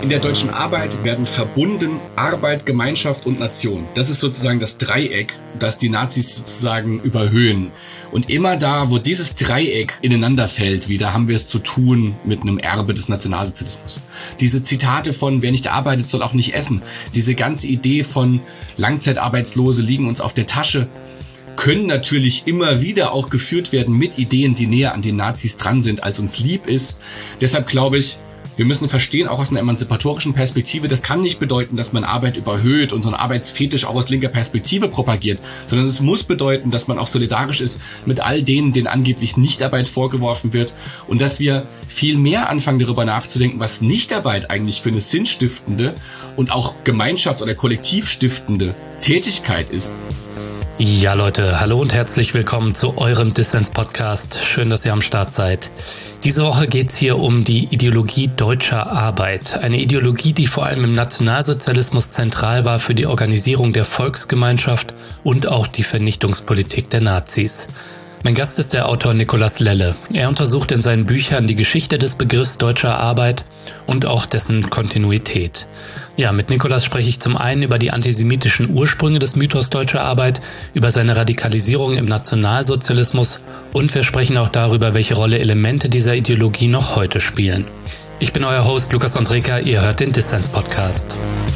In der deutschen Arbeit werden verbunden Arbeit, Gemeinschaft und Nation. Das ist sozusagen das Dreieck, das die Nazis sozusagen überhöhen. Und immer da, wo dieses Dreieck ineinander fällt, wieder haben wir es zu tun mit einem Erbe des Nationalsozialismus. Diese Zitate von wer nicht arbeitet, soll auch nicht essen. Diese ganze Idee von Langzeitarbeitslose liegen uns auf der Tasche, können natürlich immer wieder auch geführt werden mit Ideen, die näher an den Nazis dran sind, als uns lieb ist. Deshalb glaube ich, wir müssen verstehen, auch aus einer emanzipatorischen Perspektive, das kann nicht bedeuten, dass man Arbeit überhöht und so einen Arbeitsfetisch auch aus linker Perspektive propagiert, sondern es muss bedeuten, dass man auch solidarisch ist mit all denen, denen angeblich Nichtarbeit vorgeworfen wird und dass wir viel mehr anfangen, darüber nachzudenken, was Nichtarbeit eigentlich für eine sinnstiftende und auch Gemeinschaft oder kollektivstiftende Tätigkeit ist. Ja Leute, hallo und herzlich willkommen zu eurem Dissens-Podcast. Schön, dass ihr am Start seid. Diese Woche geht's hier um die Ideologie deutscher Arbeit. Eine Ideologie, die vor allem im Nationalsozialismus zentral war für die Organisierung der Volksgemeinschaft und auch die Vernichtungspolitik der Nazis. Mein Gast ist der Autor Nicolas Lelle. Er untersucht in seinen Büchern die Geschichte des Begriffs deutscher Arbeit und auch dessen Kontinuität. Ja, mit Nicolas spreche ich zum einen über die antisemitischen Ursprünge des Mythos deutscher Arbeit, über seine Radikalisierung im Nationalsozialismus und wir sprechen auch darüber, welche Rolle Elemente dieser Ideologie noch heute spielen. Ich bin euer Host Lukas Andreka, ihr hört den Dissens-Podcast.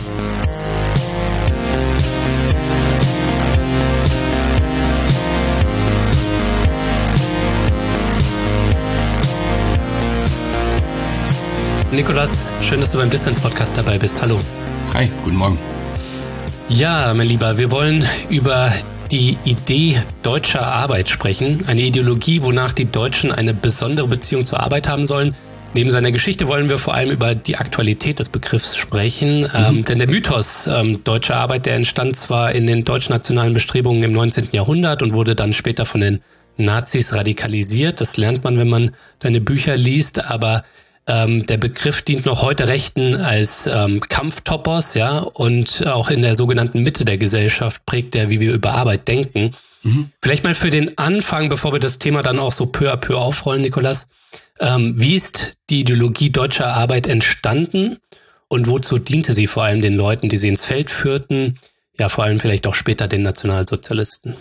Nicolas, schön, dass du beim Dissens-Podcast dabei bist. Hallo. Hi, guten Morgen. Ja, mein Lieber, wir wollen über die Idee deutscher Arbeit sprechen. Eine Ideologie, wonach die Deutschen eine besondere Beziehung zur Arbeit haben sollen. Neben seiner Geschichte wollen wir vor allem über die Aktualität des Begriffs sprechen. Denn der Mythos deutscher Arbeit, der entstand zwar in den deutschnationalen Bestrebungen im 19. Jahrhundert und wurde dann später von den Nazis radikalisiert. Das lernt man, wenn man deine Bücher liest, aber der Begriff dient noch heute Rechten als Kampftopos, ja, und auch in der sogenannten Mitte der Gesellschaft prägt er, wie wir über Arbeit denken. Vielleicht mal für den Anfang, bevor wir das Thema dann auch so peu à peu aufrollen, Nicolas. Wie ist die Ideologie deutscher Arbeit entstanden und wozu diente sie vor allem den Leuten, die sie ins Feld führten, ja, vor allem vielleicht auch später den Nationalsozialisten?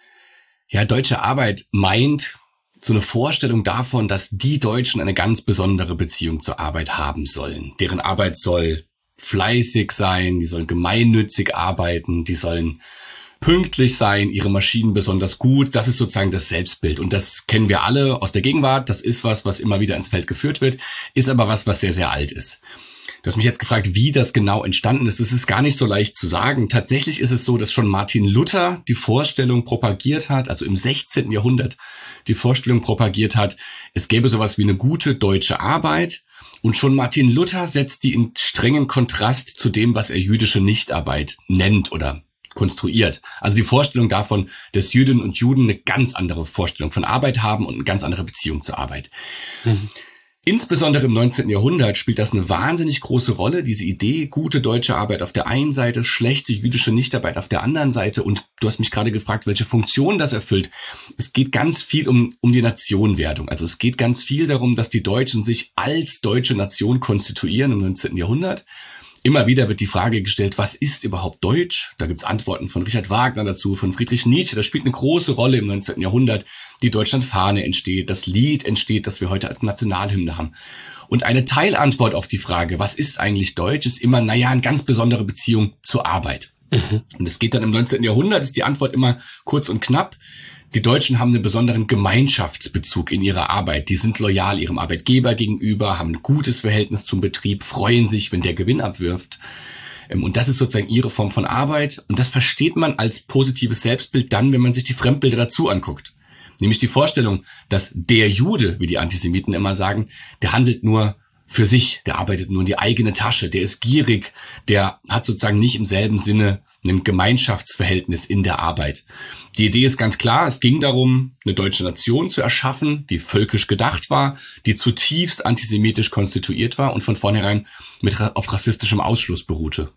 Ja, deutsche Arbeit meint so eine Vorstellung davon, dass die Deutschen eine ganz besondere Beziehung zur Arbeit haben sollen. Deren Arbeit soll fleißig sein, die sollen gemeinnützig arbeiten, die sollen pünktlich sein, ihre Maschinen besonders gut. Das ist sozusagen das Selbstbild. Und das kennen wir alle aus der Gegenwart. Das ist was immer wieder ins Feld geführt wird, ist aber was sehr, sehr alt ist. Du hast mich jetzt gefragt, wie das genau entstanden ist. Es ist gar nicht so leicht zu sagen. Tatsächlich ist es so, dass schon Martin Luther die Vorstellung propagiert hat, also im 16. Jahrhundert die Vorstellung propagiert hat, es gäbe sowas wie eine gute deutsche Arbeit. Und schon Martin Luther setzt die in strengen Kontrast zu dem, was er jüdische Nichtarbeit nennt oder konstruiert. Also die Vorstellung davon, dass Jüdinnen und Juden eine ganz andere Vorstellung von Arbeit haben und eine ganz andere Beziehung zur Arbeit. Insbesondere im 19. Jahrhundert spielt das eine wahnsinnig große Rolle, diese Idee, gute deutsche Arbeit auf der einen Seite, schlechte jüdische Nichtarbeit auf der anderen Seite. Und du hast mich gerade gefragt, welche Funktion das erfüllt. Es geht ganz viel um die Nationwerdung. Also es geht ganz viel darum, dass die Deutschen sich als deutsche Nation konstituieren im 19. Jahrhundert. Immer wieder wird die Frage gestellt, was ist überhaupt Deutsch? Da gibt's Antworten von Richard Wagner dazu, von Friedrich Nietzsche. Das spielt eine große Rolle im 19. Jahrhundert. Die Deutschlandfahne entsteht, das Lied entsteht, das wir heute als Nationalhymne haben. Und eine Teilantwort auf die Frage, was ist eigentlich Deutsch, ist immer, eine ganz besondere Beziehung zur Arbeit. Und es geht dann im 19. Jahrhundert, ist die Antwort immer kurz und knapp. Die Deutschen haben einen besonderen Gemeinschaftsbezug in ihrer Arbeit. Die sind loyal ihrem Arbeitgeber gegenüber, haben ein gutes Verhältnis zum Betrieb, freuen sich, wenn der Gewinn abwirft. Und das ist sozusagen ihre Form von Arbeit. Und das versteht man als positives Selbstbild dann, wenn man sich die Fremdbilder dazu anguckt. Nämlich die Vorstellung, dass der Jude, wie die Antisemiten immer sagen, der handelt nur für sich, der arbeitet nur in die eigene Tasche, der ist gierig, der hat sozusagen nicht im selben Sinne ein Gemeinschaftsverhältnis in der Arbeit. Die Idee ist ganz klar, es ging darum, eine deutsche Nation zu erschaffen, die völkisch gedacht war, die zutiefst antisemitisch konstituiert war und von vornherein auf rassistischem Ausschluss beruhte.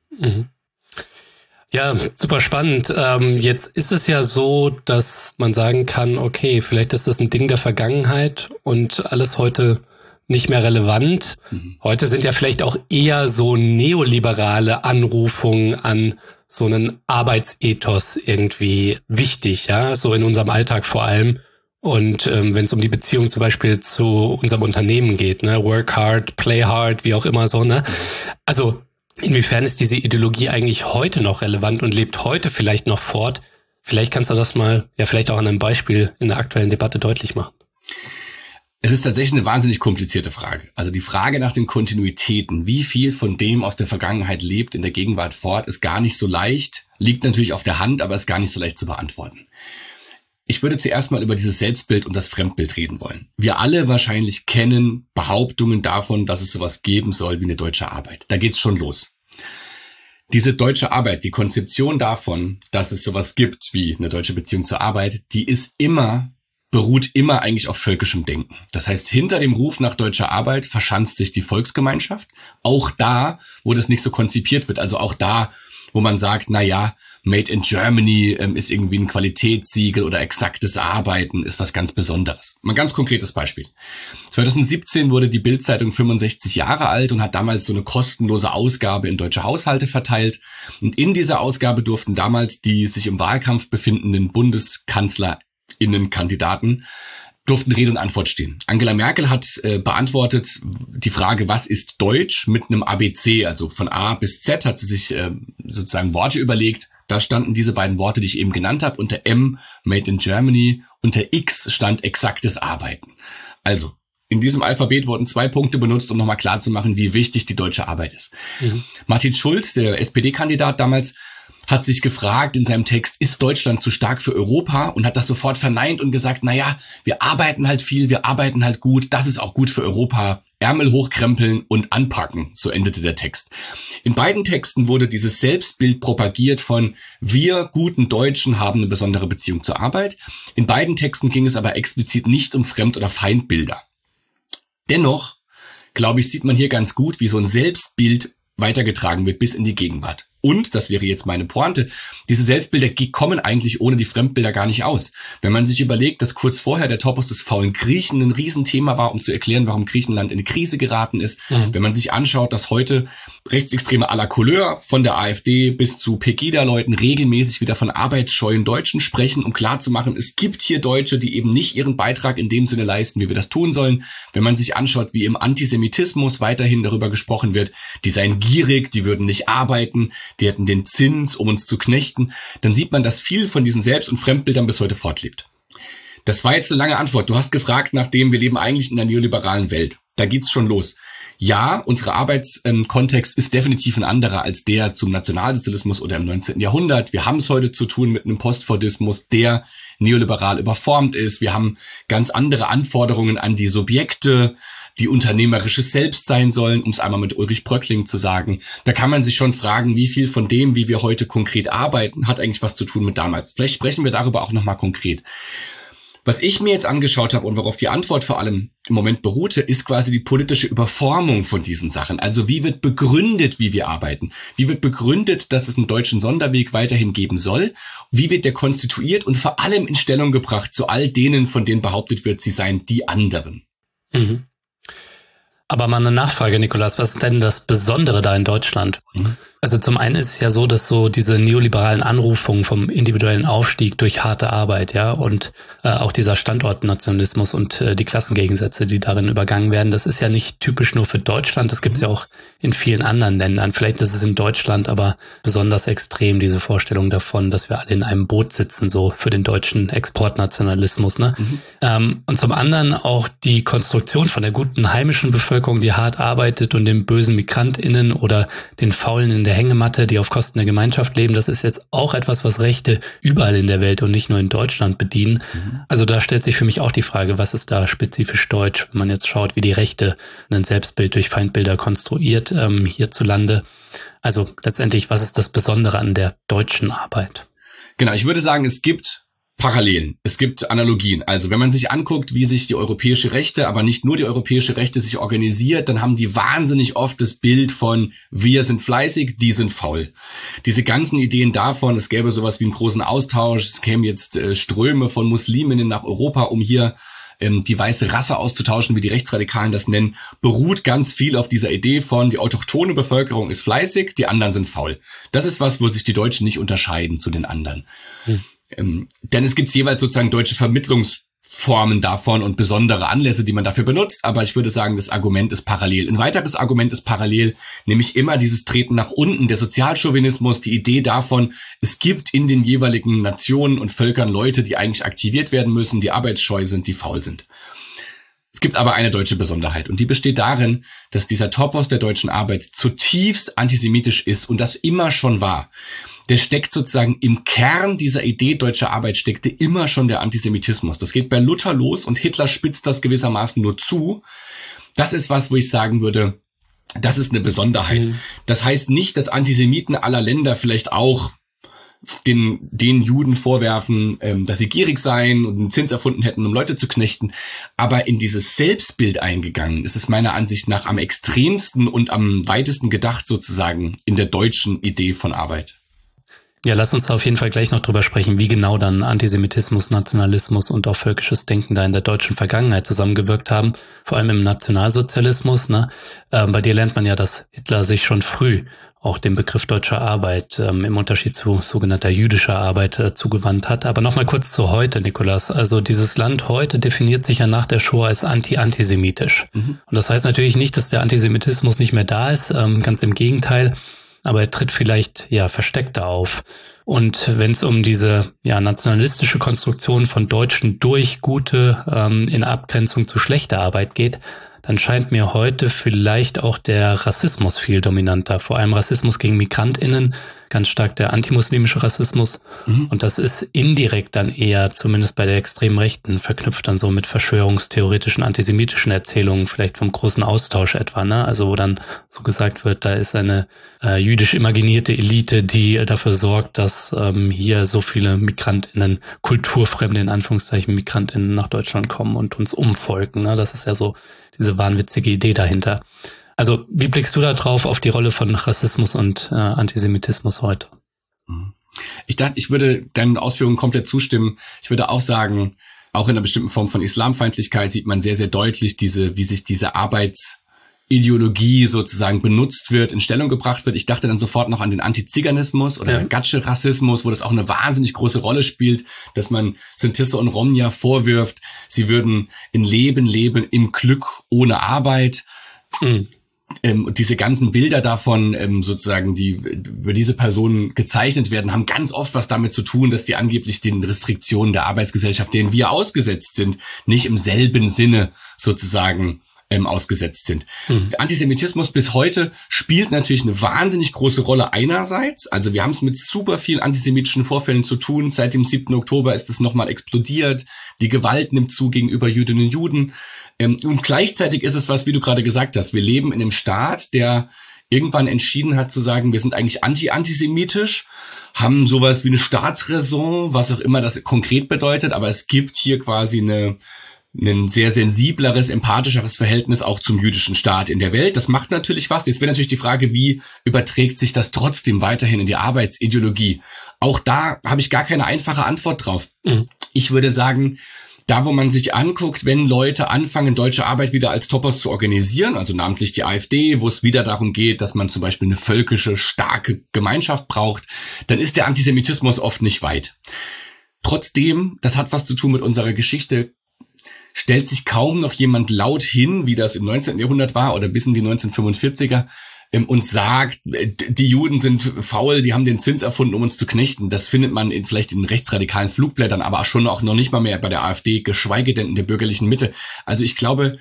Ja, super spannend. Jetzt ist es ja so, dass man sagen kann, okay, vielleicht ist das ein Ding der Vergangenheit und alles heute nicht mehr relevant. Heute sind ja vielleicht auch eher so neoliberale Anrufungen an so einen Arbeitsethos irgendwie wichtig, ja, so in unserem Alltag vor allem. Und wenn es um die Beziehung zum Beispiel zu unserem Unternehmen geht, ne, work hard, play hard, wie auch immer so, ne. Also inwiefern ist diese Ideologie eigentlich heute noch relevant und lebt heute vielleicht noch fort? Vielleicht kannst du das mal, ja, vielleicht auch an einem Beispiel in der aktuellen Debatte deutlich machen. Es ist tatsächlich eine wahnsinnig komplizierte Frage. Also die Frage nach den Kontinuitäten, wie viel von dem aus der Vergangenheit lebt in der Gegenwart fort, ist gar nicht so leicht, liegt natürlich auf der Hand, aber ist gar nicht so leicht zu beantworten. Ich würde zuerst mal über dieses Selbstbild und das Fremdbild reden wollen. Wir alle wahrscheinlich kennen Behauptungen davon, dass es sowas geben soll wie eine deutsche Arbeit. Da geht's schon los. Diese deutsche Arbeit, die Konzeption davon, dass es sowas gibt wie eine deutsche Beziehung zur Arbeit, die beruht immer eigentlich auf völkischem Denken. Das heißt, hinter dem Ruf nach deutscher Arbeit verschanzt sich die Volksgemeinschaft. Auch da, wo das nicht so konzipiert wird, also auch da, wo man sagt, na ja, Made in Germany ist irgendwie ein Qualitätssiegel oder exaktes Arbeiten ist was ganz Besonderes. Mal ein ganz konkretes Beispiel. 2017 wurde die Bild-Zeitung 65 Jahre alt und hat damals so eine kostenlose Ausgabe in deutsche Haushalte verteilt. Und in dieser Ausgabe durften damals die sich im Wahlkampf befindenden BundskanzlerInnen-Kandidaten durften Rede und Antwort stehen. Angela Merkel hat beantwortet die Frage, was ist Deutsch, mit einem ABC, also von A bis Z hat sie sich sozusagen Worte überlegt. Da standen diese beiden Worte, die ich eben genannt habe, unter M, Made in Germany, unter X stand exaktes Arbeiten. Also, in diesem Alphabet wurden 2 Punkte benutzt, um nochmal klarzumachen, wie wichtig die deutsche Arbeit ist. Martin Schulz, der SPD-Kandidat damals, hat sich gefragt in seinem Text, ist Deutschland zu stark für Europa? Und hat das sofort verneint und gesagt, na ja, wir arbeiten halt viel, wir arbeiten halt gut, das ist auch gut für Europa. Ärmel hochkrempeln und anpacken, so endete der Text. In beiden Texten wurde dieses Selbstbild propagiert von wir guten Deutschen haben eine besondere Beziehung zur Arbeit. In beiden Texten ging es aber explizit nicht um Fremd- oder Feindbilder. Dennoch, glaube ich, sieht man hier ganz gut, wie so ein Selbstbild weitergetragen wird bis in die Gegenwart. Und, das wäre jetzt meine Pointe, diese Selbstbilder kommen eigentlich ohne die Fremdbilder gar nicht aus. Wenn man sich überlegt, dass kurz vorher der Topos des faulen Griechen ein Riesenthema war, um zu erklären, warum Griechenland in eine Krise geraten ist. Wenn man sich anschaut, dass heute Rechtsextreme à la Couleur von der AfD bis zu Pegida-Leuten regelmäßig wieder von arbeitsscheuen Deutschen sprechen, um klarzumachen, es gibt hier Deutsche, die eben nicht ihren Beitrag in dem Sinne leisten, wie wir das tun sollen. Wenn man sich anschaut, wie im Antisemitismus weiterhin darüber gesprochen wird, die seien gierig, die würden nicht arbeiten, die hätten den Zins, um uns zu knechten, dann sieht man, dass viel von diesen Selbst- und Fremdbildern bis heute fortlebt. Das war jetzt eine lange Antwort. Du hast gefragt, nachdem wir leben eigentlich in einer neoliberalen Welt. Da geht's schon los. Ja, unser Arbeitskontext ist definitiv ein anderer als der zum Nationalsozialismus oder im 19. Jahrhundert. Wir haben es heute zu tun mit einem Postfordismus, der neoliberal überformt ist. Wir haben ganz andere Anforderungen an die Subjekte, die unternehmerisches Selbst sein sollen, um es einmal mit Ulrich Bröckling zu sagen. Da kann man sich schon fragen, wie viel von dem, wie wir heute konkret arbeiten, hat eigentlich was zu tun mit damals. Vielleicht sprechen wir darüber auch nochmal konkret. Was ich mir jetzt angeschaut habe und worauf die Antwort vor allem im Moment beruhte, ist quasi die politische Überformung von diesen Sachen. Also wie wird begründet, wie wir arbeiten? Wie wird begründet, dass es einen deutschen Sonderweg weiterhin geben soll? Wie wird der konstituiert und vor allem in Stellung gebracht zu all denen, von denen behauptet wird, sie seien die anderen? Mhm. Aber mal eine Nachfrage, Nikolas, was ist denn das Besondere da in Deutschland? Also zum einen ist es ja so, dass so diese neoliberalen Anrufungen vom individuellen Aufstieg durch harte Arbeit, ja, und auch dieser Standortnationalismus und die Klassengegensätze, die darin übergangen werden, das ist ja nicht typisch nur für Deutschland, das gibt's ja auch in vielen anderen Ländern. Vielleicht ist es in Deutschland aber besonders extrem, diese Vorstellung davon, dass wir alle in einem Boot sitzen, so für den deutschen Exportnationalismus, ne? Und zum anderen auch die Konstruktion von der guten heimischen Bevölkerung, die hart arbeitet, und den bösen MigrantInnen oder den Faulen in der Hängematte, die auf Kosten der Gemeinschaft leben. Das ist jetzt auch etwas, was Rechte überall in der Welt und nicht nur in Deutschland bedienen. Also da stellt sich für mich auch die Frage, was ist da spezifisch deutsch, wenn man jetzt schaut, wie die Rechte ein Selbstbild durch Feindbilder konstruiert hierzulande. Also letztendlich, was ist das Besondere an der deutschen Arbeit? Genau, ich würde sagen, es gibt Parallelen, es gibt Analogien. Also wenn man sich anguckt, wie sich die europäische Rechte, aber nicht nur die europäische Rechte sich organisiert, dann haben die wahnsinnig oft das Bild von wir sind fleißig, die sind faul. Diese ganzen Ideen davon, es gäbe sowas wie einen großen Austausch, es kämen jetzt Ströme von Musliminnen nach Europa, um hier die weiße Rasse auszutauschen, wie die Rechtsradikalen das nennen, beruht ganz viel auf dieser Idee von, die autochthone Bevölkerung ist fleißig, die anderen sind faul. Das ist was, wo sich die Deutschen nicht unterscheiden zu den anderen. Denn es gibt jeweils sozusagen deutsche Vermittlungsformen davon und besondere Anlässe, die man dafür benutzt. Aber ich würde sagen, das Argument ist parallel. Ein weiteres Argument ist parallel, nämlich immer dieses Treten nach unten, der Sozialchauvinismus, die Idee davon, es gibt in den jeweiligen Nationen und Völkern Leute, die eigentlich aktiviert werden müssen, die arbeitsscheu sind, die faul sind. Es gibt aber eine deutsche Besonderheit und die besteht darin, dass dieser Topos der deutschen Arbeit zutiefst antisemitisch ist und das immer schon war. Der steckt sozusagen im Kern dieser Idee deutscher Arbeit steckte immer schon der Antisemitismus. Das geht bei Luther los und Hitler spitzt das gewissermaßen nur zu. Das ist was, wo ich sagen würde, das ist eine Besonderheit. Das heißt nicht, dass Antisemiten aller Länder vielleicht auch den Juden vorwerfen, dass sie gierig seien und einen Zins erfunden hätten, um Leute zu knechten. Aber in dieses Selbstbild eingegangen ist es meiner Ansicht nach am extremsten und am weitesten gedacht sozusagen in der deutschen Idee von Arbeit. Ja, lass uns da auf jeden Fall gleich noch drüber sprechen, wie genau dann Antisemitismus, Nationalismus und auch völkisches Denken da in der deutschen Vergangenheit zusammengewirkt haben, vor allem im Nationalsozialismus. Ne? Bei dir lernt man ja, dass Hitler sich schon früh auch dem Begriff deutscher Arbeit im Unterschied zu sogenannter jüdischer Arbeit zugewandt hat. Aber nochmal kurz zu heute, Nikolaus. Also dieses Land heute definiert sich ja nach der Shoah als antisemitisch. Und das heißt natürlich nicht, dass der Antisemitismus nicht mehr da ist, ganz im Gegenteil. Aber er tritt vielleicht versteckter auf. Und wenn es um diese nationalistische Konstruktion von Deutschen durch gute in Abgrenzung zu schlechter Arbeit geht, dann scheint mir heute vielleicht auch der Rassismus viel dominanter. Vor allem Rassismus gegen MigrantInnen, ganz stark der antimuslimische Rassismus. Und das ist indirekt dann eher, zumindest bei der extremen Rechten, verknüpft dann so mit verschwörungstheoretischen, antisemitischen Erzählungen, vielleicht vom großen Austausch etwa, ne? Also wo dann so gesagt wird, da ist eine jüdisch imaginierte Elite, die dafür sorgt, dass hier so viele MigrantInnen, kulturfremde in Anführungszeichen MigrantInnen nach Deutschland kommen und uns umvolken, ne? Das ist ja so diese wahnwitzige Idee dahinter. Also wie blickst du da drauf auf die Rolle von Rassismus und Antisemitismus heute? Ich dachte, ich würde deinen Ausführungen komplett zustimmen. Ich würde auch sagen, auch in einer bestimmten Form von Islamfeindlichkeit sieht man sehr, sehr deutlich wie sich diese Arbeitsideologie sozusagen benutzt wird, in Stellung gebracht wird. Ich dachte dann sofort noch an den Antiziganismus oder Gatsche-Rassismus, wo das auch eine wahnsinnig große Rolle spielt, dass man Sintisse und Romja vorwirft, sie würden in Leben leben im Glück ohne Arbeit. Und diese ganzen Bilder davon, sozusagen, die über diese Personen gezeichnet werden, haben ganz oft was damit zu tun, dass die angeblich den Restriktionen der Arbeitsgesellschaft, denen wir ausgesetzt sind, nicht im selben Sinne sozusagen ausgesetzt sind. Antisemitismus bis heute spielt natürlich eine wahnsinnig große Rolle einerseits. Also wir haben es mit super vielen antisemitischen Vorfällen zu tun. Seit dem 7. Oktober ist es nochmal explodiert. Die Gewalt nimmt zu gegenüber Jüdinnen und Juden. Und gleichzeitig ist es was, wie du gerade gesagt hast, wir leben in einem Staat, der irgendwann entschieden hat zu sagen, wir sind eigentlich antisemitisch, haben sowas wie eine Staatsräson, was auch immer das konkret bedeutet, aber es gibt hier quasi ein sehr sensibleres, empathischeres Verhältnis auch zum jüdischen Staat in der Welt. Das macht natürlich was. Jetzt wäre natürlich die Frage, wie überträgt sich das trotzdem weiterhin in die Arbeitsideologie? Auch da habe ich gar keine einfache Antwort drauf. Ich würde sagen, da, wo man sich anguckt, wenn Leute anfangen, deutsche Arbeit wieder als Topos zu organisieren, also namentlich die AfD, wo es wieder darum geht, dass man zum Beispiel eine völkische, starke Gemeinschaft braucht, dann ist der Antisemitismus oft nicht weit. Trotzdem, das hat was zu tun mit unserer Geschichte, stellt sich kaum noch jemand laut hin, wie das im 19. Jahrhundert war oder bis in die 1945er, und sagt, die Juden sind faul, die haben den Zins erfunden, um uns zu knechten. Das findet man vielleicht in rechtsradikalen Flugblättern, aber schon auch noch nicht mal mehr bei der AfD, geschweige denn in der bürgerlichen Mitte. Also ich glaube,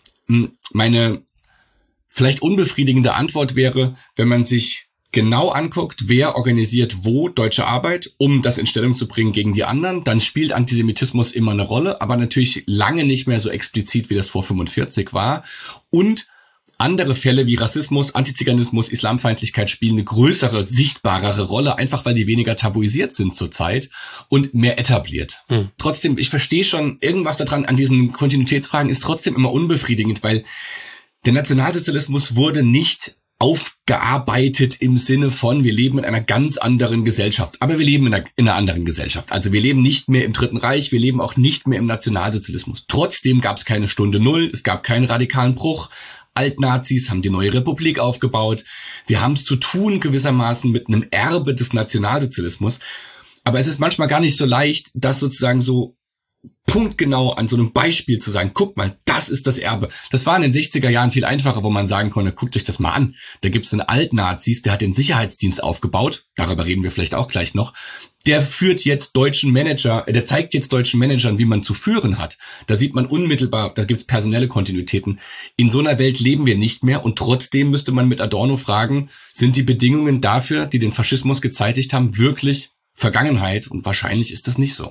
meine vielleicht unbefriedigende Antwort wäre, wenn man sich genau anguckt, wer organisiert wo deutsche Arbeit, um das in Stellung zu bringen gegen die anderen, dann spielt Antisemitismus immer eine Rolle, aber natürlich lange nicht mehr so explizit, wie das vor 45 war. Und andere Fälle wie Rassismus, Antiziganismus, Islamfeindlichkeit spielen eine größere, sichtbarere Rolle, einfach weil die weniger tabuisiert sind zurzeit und mehr etabliert. Trotzdem, ich verstehe schon, irgendwas daran an diesen Kontinuitätsfragen ist trotzdem immer unbefriedigend, weil der Nationalsozialismus wurde nicht aufgearbeitet im Sinne von, wir leben in einer ganz anderen Gesellschaft. Aber wir leben in einer anderen Gesellschaft. Also wir leben nicht mehr im Dritten Reich, wir leben auch nicht mehr im Nationalsozialismus. Trotzdem gab es keine Stunde Null, es gab keinen radikalen Bruch. Altnazis haben die neue Republik aufgebaut. Wir haben es zu tun gewissermaßen mit einem Erbe des Nationalsozialismus. Aber es ist manchmal gar nicht so leicht, das sozusagen so punktgenau an so einem Beispiel zu sagen, guck mal, das ist das Erbe. Das war in den 60er Jahren viel einfacher, wo man sagen konnte, guckt euch das mal an. Da gibt es einen Altnazis, der hat den Sicherheitsdienst aufgebaut, darüber reden wir vielleicht auch gleich noch. Der führt jetzt der zeigt jetzt deutschen Managern, wie man zu führen hat. Da sieht man unmittelbar, da gibt es personelle Kontinuitäten. In so einer Welt leben wir nicht mehr und trotzdem müsste man mit Adorno fragen, sind die Bedingungen dafür, die den Faschismus gezeitigt haben, wirklich Vergangenheit? Und wahrscheinlich ist das nicht so.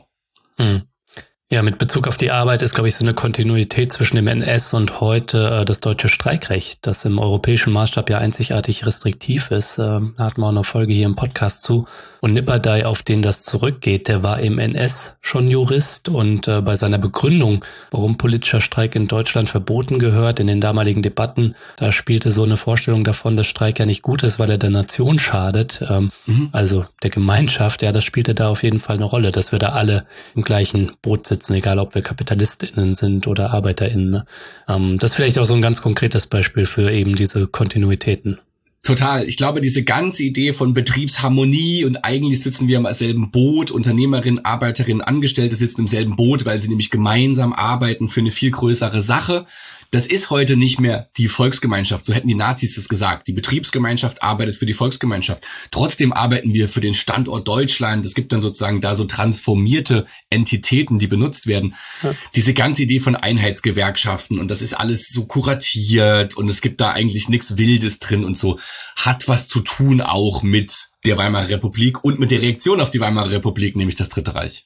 Ja, mit Bezug auf die Arbeit ist, glaube ich, so eine Kontinuität zwischen dem NS und heute das deutsche Streikrecht, das im europäischen Maßstab ja einzigartig restriktiv ist. Da hatten wir auch eine Folge hier im Podcast zu. Und Nipperdey, auf den das zurückgeht, der war im NS schon Jurist und bei seiner Begründung, warum politischer Streik in Deutschland verboten gehört, in den damaligen Debatten, da spielte so eine Vorstellung davon, dass Streik ja nicht gut ist, weil er der Nation schadet, also der Gemeinschaft, ja, das spielte da auf jeden Fall eine Rolle, dass wir da alle im gleichen Boot sitzen, egal ob wir KapitalistInnen sind oder ArbeiterInnen. Das ist vielleicht auch so ein ganz konkretes Beispiel für eben diese Kontinuitäten. Total. Ich glaube, diese ganze Idee von Betriebsharmonie und eigentlich sitzen wir im selben Boot, Unternehmerinnen, Arbeiterinnen, Angestellte sitzen im selben Boot, weil sie nämlich gemeinsam arbeiten für eine viel größere Sache. Das ist heute nicht mehr die Volksgemeinschaft, so hätten die Nazis das gesagt. Die Betriebsgemeinschaft arbeitet für die Volksgemeinschaft. Trotzdem arbeiten wir für den Standort Deutschland. Es gibt dann sozusagen da so transformierte Entitäten, die benutzt werden. Ja. Diese ganze Idee von Einheitsgewerkschaften und das ist alles so kuratiert und es gibt da eigentlich nichts Wildes drin und so, hat was zu tun auch mit der Weimarer Republik und mit der Reaktion auf die Weimarer Republik, nämlich das Dritte Reich.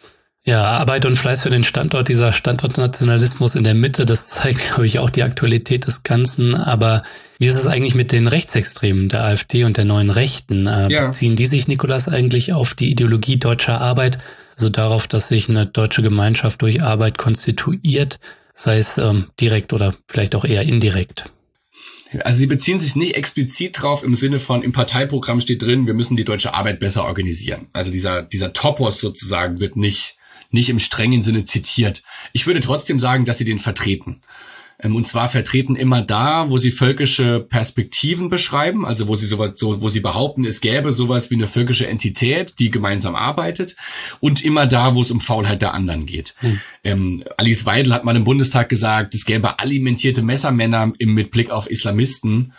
Ja, Arbeit und Fleiß für den Standort, dieser Standortnationalismus in der Mitte, das zeigt, glaube ich, auch die Aktualität des Ganzen. Aber wie ist es eigentlich mit den Rechtsextremen, der AfD und der neuen Rechten? Beziehen die sich, Nicolas, eigentlich auf die Ideologie deutscher Arbeit, also darauf, dass sich eine deutsche Gemeinschaft durch Arbeit konstituiert, sei es direkt oder vielleicht auch eher indirekt? Also sie beziehen sich nicht explizit drauf im Sinne von, im Parteiprogramm steht drin, wir müssen die deutsche Arbeit besser organisieren. Also dieser Topos sozusagen wird nicht im strengen Sinne zitiert. Ich würde trotzdem sagen, dass sie den vertreten. Und zwar vertreten immer da, wo sie völkische Perspektiven beschreiben, also wo sie behaupten, es gäbe sowas wie eine völkische Entität, die gemeinsam arbeitet, und immer da, wo es um Faulheit der anderen geht. Alice Weidel hat mal im Bundestag gesagt, es gäbe alimentierte Messermänner mit Blick auf Islamisten.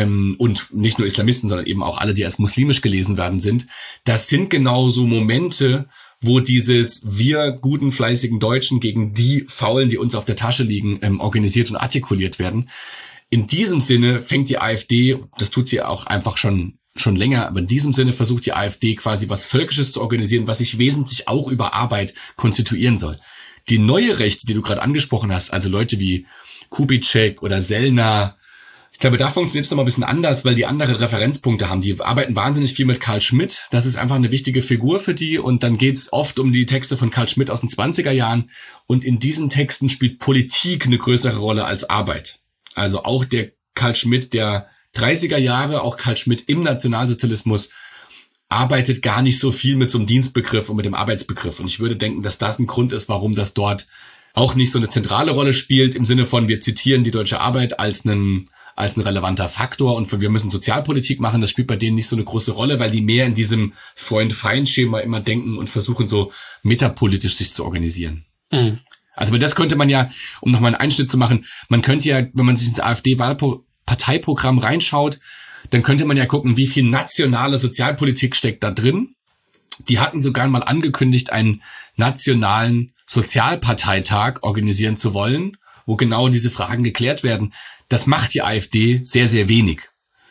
Und nicht nur Islamisten, sondern eben auch alle, die als muslimisch gelesen werden sind. Das sind genau so Momente, wo dieses wir guten, fleißigen Deutschen gegen die Faulen, die uns auf der Tasche liegen, organisiert und artikuliert werden. In diesem Sinne fängt die AfD, das tut sie auch einfach schon länger, aber in diesem Sinne versucht die AfD quasi was Völkisches zu organisieren, was sich wesentlich auch über Arbeit konstituieren soll. Die neue Rechte, die du gerade angesprochen hast, also Leute wie Kubitschek oder Sellner, ich glaube, da funktioniert es nochmal ein bisschen anders, weil die andere Referenzpunkte haben. Die arbeiten wahnsinnig viel mit Carl Schmitt. Das ist einfach eine wichtige Figur für die. Und dann geht es oft um die Texte von Carl Schmitt aus den 20er Jahren. Und in diesen Texten spielt Politik eine größere Rolle als Arbeit. Also auch der Carl Schmitt der 30er Jahre, auch Carl Schmitt im Nationalsozialismus, arbeitet gar nicht so viel mit so einem Dienstbegriff und mit dem Arbeitsbegriff. Und ich würde denken, dass das ein Grund ist, warum das dort auch nicht so eine zentrale Rolle spielt, im Sinne von, wir zitieren die deutsche Arbeit als ein relevanter Faktor und wir müssen Sozialpolitik machen, das spielt bei denen nicht so eine große Rolle, weil die mehr in diesem Freund-Feind-Schema immer denken und versuchen so metapolitisch sich zu organisieren. Mhm. Also das könnte man ja, um nochmal einen Einschnitt zu machen, man könnte ja, wenn man sich ins AfD-Parteiprogramm reinschaut, dann könnte man ja gucken, wie viel nationale Sozialpolitik steckt da drin. Die hatten sogar mal angekündigt, einen nationalen Sozialparteitag organisieren zu wollen, wo genau diese Fragen geklärt werden. Das macht die AfD sehr, sehr wenig.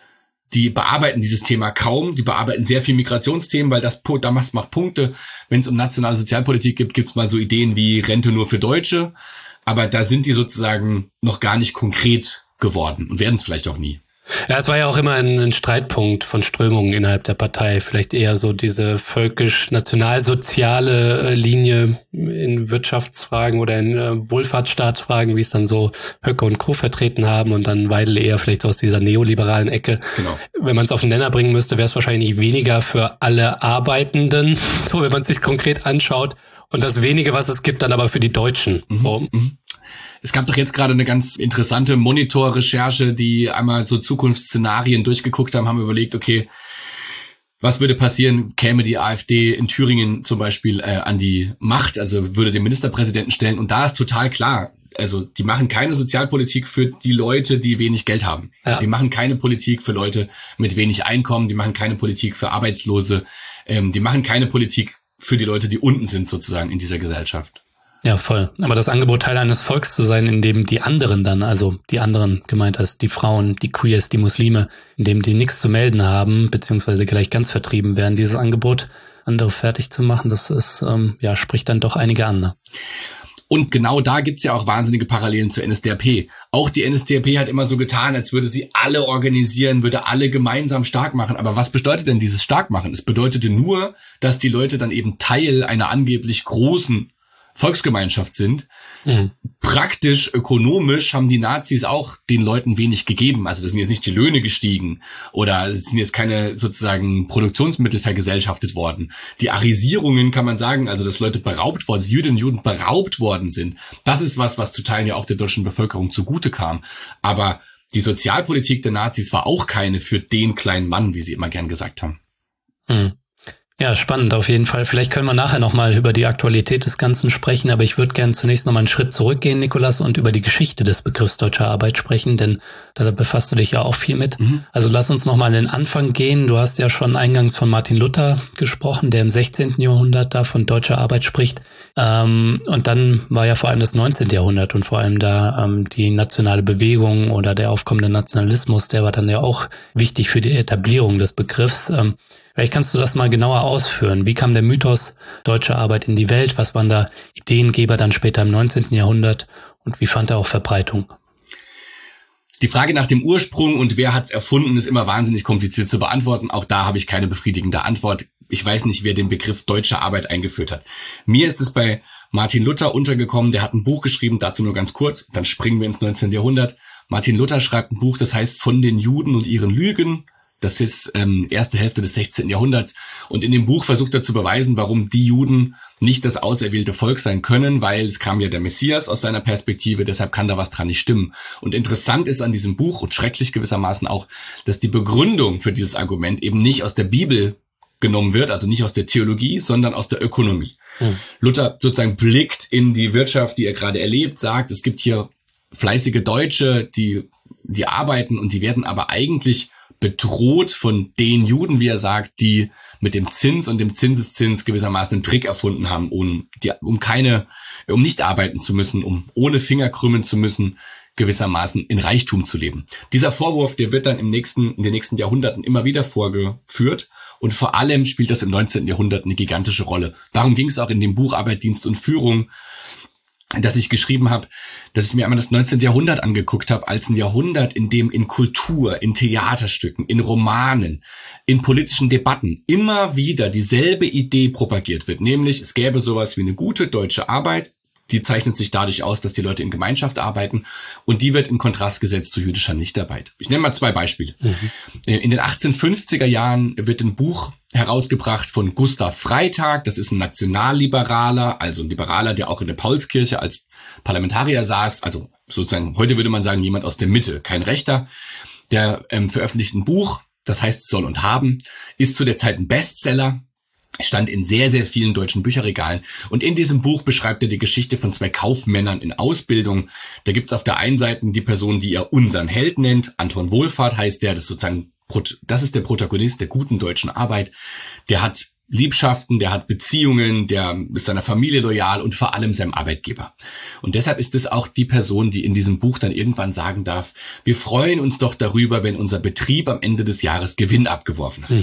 Die bearbeiten dieses Thema kaum. Die bearbeiten sehr viel Migrationsthemen, weil das macht Punkte. Wenn es um nationale Sozialpolitik geht, gibt es mal so Ideen wie Rente nur für Deutsche. Aber da sind die sozusagen noch gar nicht konkret geworden und werden es vielleicht auch nie. Ja, es war ja auch immer ein Streitpunkt von Strömungen innerhalb der Partei. Vielleicht eher so diese völkisch-nationalsoziale Linie in Wirtschaftsfragen oder in Wohlfahrtsstaatsfragen, wie es dann so Höcke und Co. vertreten haben, und dann Weidel eher vielleicht aus dieser neoliberalen Ecke. Genau. Wenn man es auf den Nenner bringen müsste, wäre es wahrscheinlich weniger für alle Arbeitenden, so wenn man es sich konkret anschaut. Und das wenige, was es gibt, dann aber für die Deutschen. So. Es gab doch jetzt gerade eine ganz interessante Monitor-Recherche, die einmal so Zukunftsszenarien durchgeguckt haben überlegt, okay, was würde passieren, käme die AfD in Thüringen zum Beispiel an die Macht, also würde den Ministerpräsidenten stellen. Und da ist total klar, also die machen keine Sozialpolitik für die Leute, die wenig Geld haben. Ja. Die machen keine Politik für Leute mit wenig Einkommen, die machen keine Politik für Arbeitslose, die machen keine Politik für die Leute, die unten sind sozusagen in dieser Gesellschaft. Ja, voll. Aber das Angebot, Teil eines Volks zu sein, in dem die anderen dann, also die anderen gemeint hast, die Frauen, die Queers, die Muslime, in dem die nichts zu melden haben, beziehungsweise gleich ganz vertrieben werden, dieses Angebot, andere fertig zu machen, das ist, spricht dann doch einige an. Ne? Und genau da gibt's ja auch wahnsinnige Parallelen zur NSDAP. Auch die NSDAP hat immer so getan, als würde sie alle organisieren, würde alle gemeinsam stark machen. Aber was bedeutet denn dieses Starkmachen? Es bedeutete nur, dass die Leute dann eben Teil einer angeblich großen Volksgemeinschaft sind. Praktisch, ökonomisch haben die Nazis auch den Leuten wenig gegeben. Also das sind jetzt nicht die Löhne gestiegen oder es sind jetzt keine sozusagen Produktionsmittel vergesellschaftet worden. Die Arisierungen kann man sagen, also dass Leute beraubt worden, Jüdinnen und Juden beraubt worden sind. Das ist was zu Teilen ja auch der deutschen Bevölkerung zugute kam. Aber die Sozialpolitik der Nazis war auch keine für den kleinen Mann, wie sie immer gern gesagt haben. Ja, spannend auf jeden Fall. Vielleicht können wir nachher nochmal über die Aktualität des Ganzen sprechen, aber ich würde gerne zunächst nochmal einen Schritt zurückgehen, Nikolas, und über die Geschichte des Begriffs deutscher Arbeit sprechen, denn da befasst du dich ja auch viel mit. Also lass uns nochmal an den Anfang gehen. Du hast ja schon eingangs von Martin Luther gesprochen, der im 16. Jahrhundert da von deutscher Arbeit spricht. Und dann war ja vor allem das 19. Jahrhundert und vor allem da die nationale Bewegung oder der aufkommende Nationalismus, der war dann ja auch wichtig für die Etablierung des Begriffs. Vielleicht kannst du das mal genauer ausführen. Wie kam der Mythos deutsche Arbeit in die Welt? Was waren da Ideengeber dann später im 19. Jahrhundert? Und wie fand er auch Verbreitung? Die Frage nach dem Ursprung und wer hat's erfunden, ist immer wahnsinnig kompliziert zu beantworten. Auch da habe ich keine befriedigende Antwort. Ich weiß nicht, wer den Begriff deutsche Arbeit eingeführt hat. Mir ist es bei Martin Luther untergekommen. Der hat ein Buch geschrieben, dazu nur ganz kurz. Dann springen wir ins 19. Jahrhundert. Martin Luther schreibt ein Buch, das heißt Von den Juden und ihren Lügen. Das ist erste Hälfte des 16. Jahrhunderts. Und in dem Buch versucht er zu beweisen, warum die Juden nicht das auserwählte Volk sein können, weil es kam ja der Messias aus seiner Perspektive, deshalb kann da was dran nicht stimmen. Und interessant ist an diesem Buch und schrecklich gewissermaßen auch, dass die Begründung für dieses Argument eben nicht aus der Bibel genommen wird, also nicht aus der Theologie, sondern aus der Ökonomie. Luther sozusagen blickt in die Wirtschaft, die er gerade erlebt, sagt, es gibt hier fleißige Deutsche, die arbeiten und die werden aber eigentlich bedroht von den Juden, wie er sagt, die mit dem Zins und dem Zinseszins gewissermaßen einen Trick erfunden haben, um nicht arbeiten zu müssen, um ohne Finger krümmen zu müssen, gewissermaßen in Reichtum zu leben. Dieser Vorwurf, der wird dann in den nächsten Jahrhunderten immer wieder vorgeführt und vor allem spielt das im 19. Jahrhundert eine gigantische Rolle. Darum ging es auch in dem Buch Arbeit, Dienst und Führung, dass ich geschrieben habe, dass ich mir einmal das 19. Jahrhundert angeguckt habe als ein Jahrhundert, in dem in Kultur, in Theaterstücken, in Romanen, in politischen Debatten immer wieder dieselbe Idee propagiert wird, nämlich es gäbe sowas wie eine gute deutsche Arbeit, die zeichnet sich dadurch aus, dass die Leute in Gemeinschaft arbeiten und die wird in Kontrast gesetzt zu jüdischer Nichtarbeit. Ich nenne mal 2 Beispiele. In den 1850er Jahren wird ein Buch herausgebracht von Gustav Freytag. Das ist ein Nationalliberaler, also ein Liberaler, der auch in der Paulskirche als Parlamentarier saß. Also sozusagen, heute würde man sagen, jemand aus der Mitte, kein Rechter. Der veröffentlicht ein Buch, das heißt Soll und Haben, ist zu der Zeit ein Bestseller, stand in sehr, sehr vielen deutschen Bücherregalen. Und in diesem Buch beschreibt er die Geschichte von 2 Kaufmännern in Ausbildung. Da gibt's auf der einen Seite die Person, die er unseren Held nennt. Anton Wohlfahrt heißt der, das ist der Protagonist der guten deutschen Arbeit. Der hat Liebschaften, der hat Beziehungen, der ist seiner Familie loyal und vor allem seinem Arbeitgeber. Und deshalb ist es auch die Person, die in diesem Buch dann irgendwann sagen darf, wir freuen uns doch darüber, wenn unser Betrieb am Ende des Jahres Gewinn abgeworfen hat.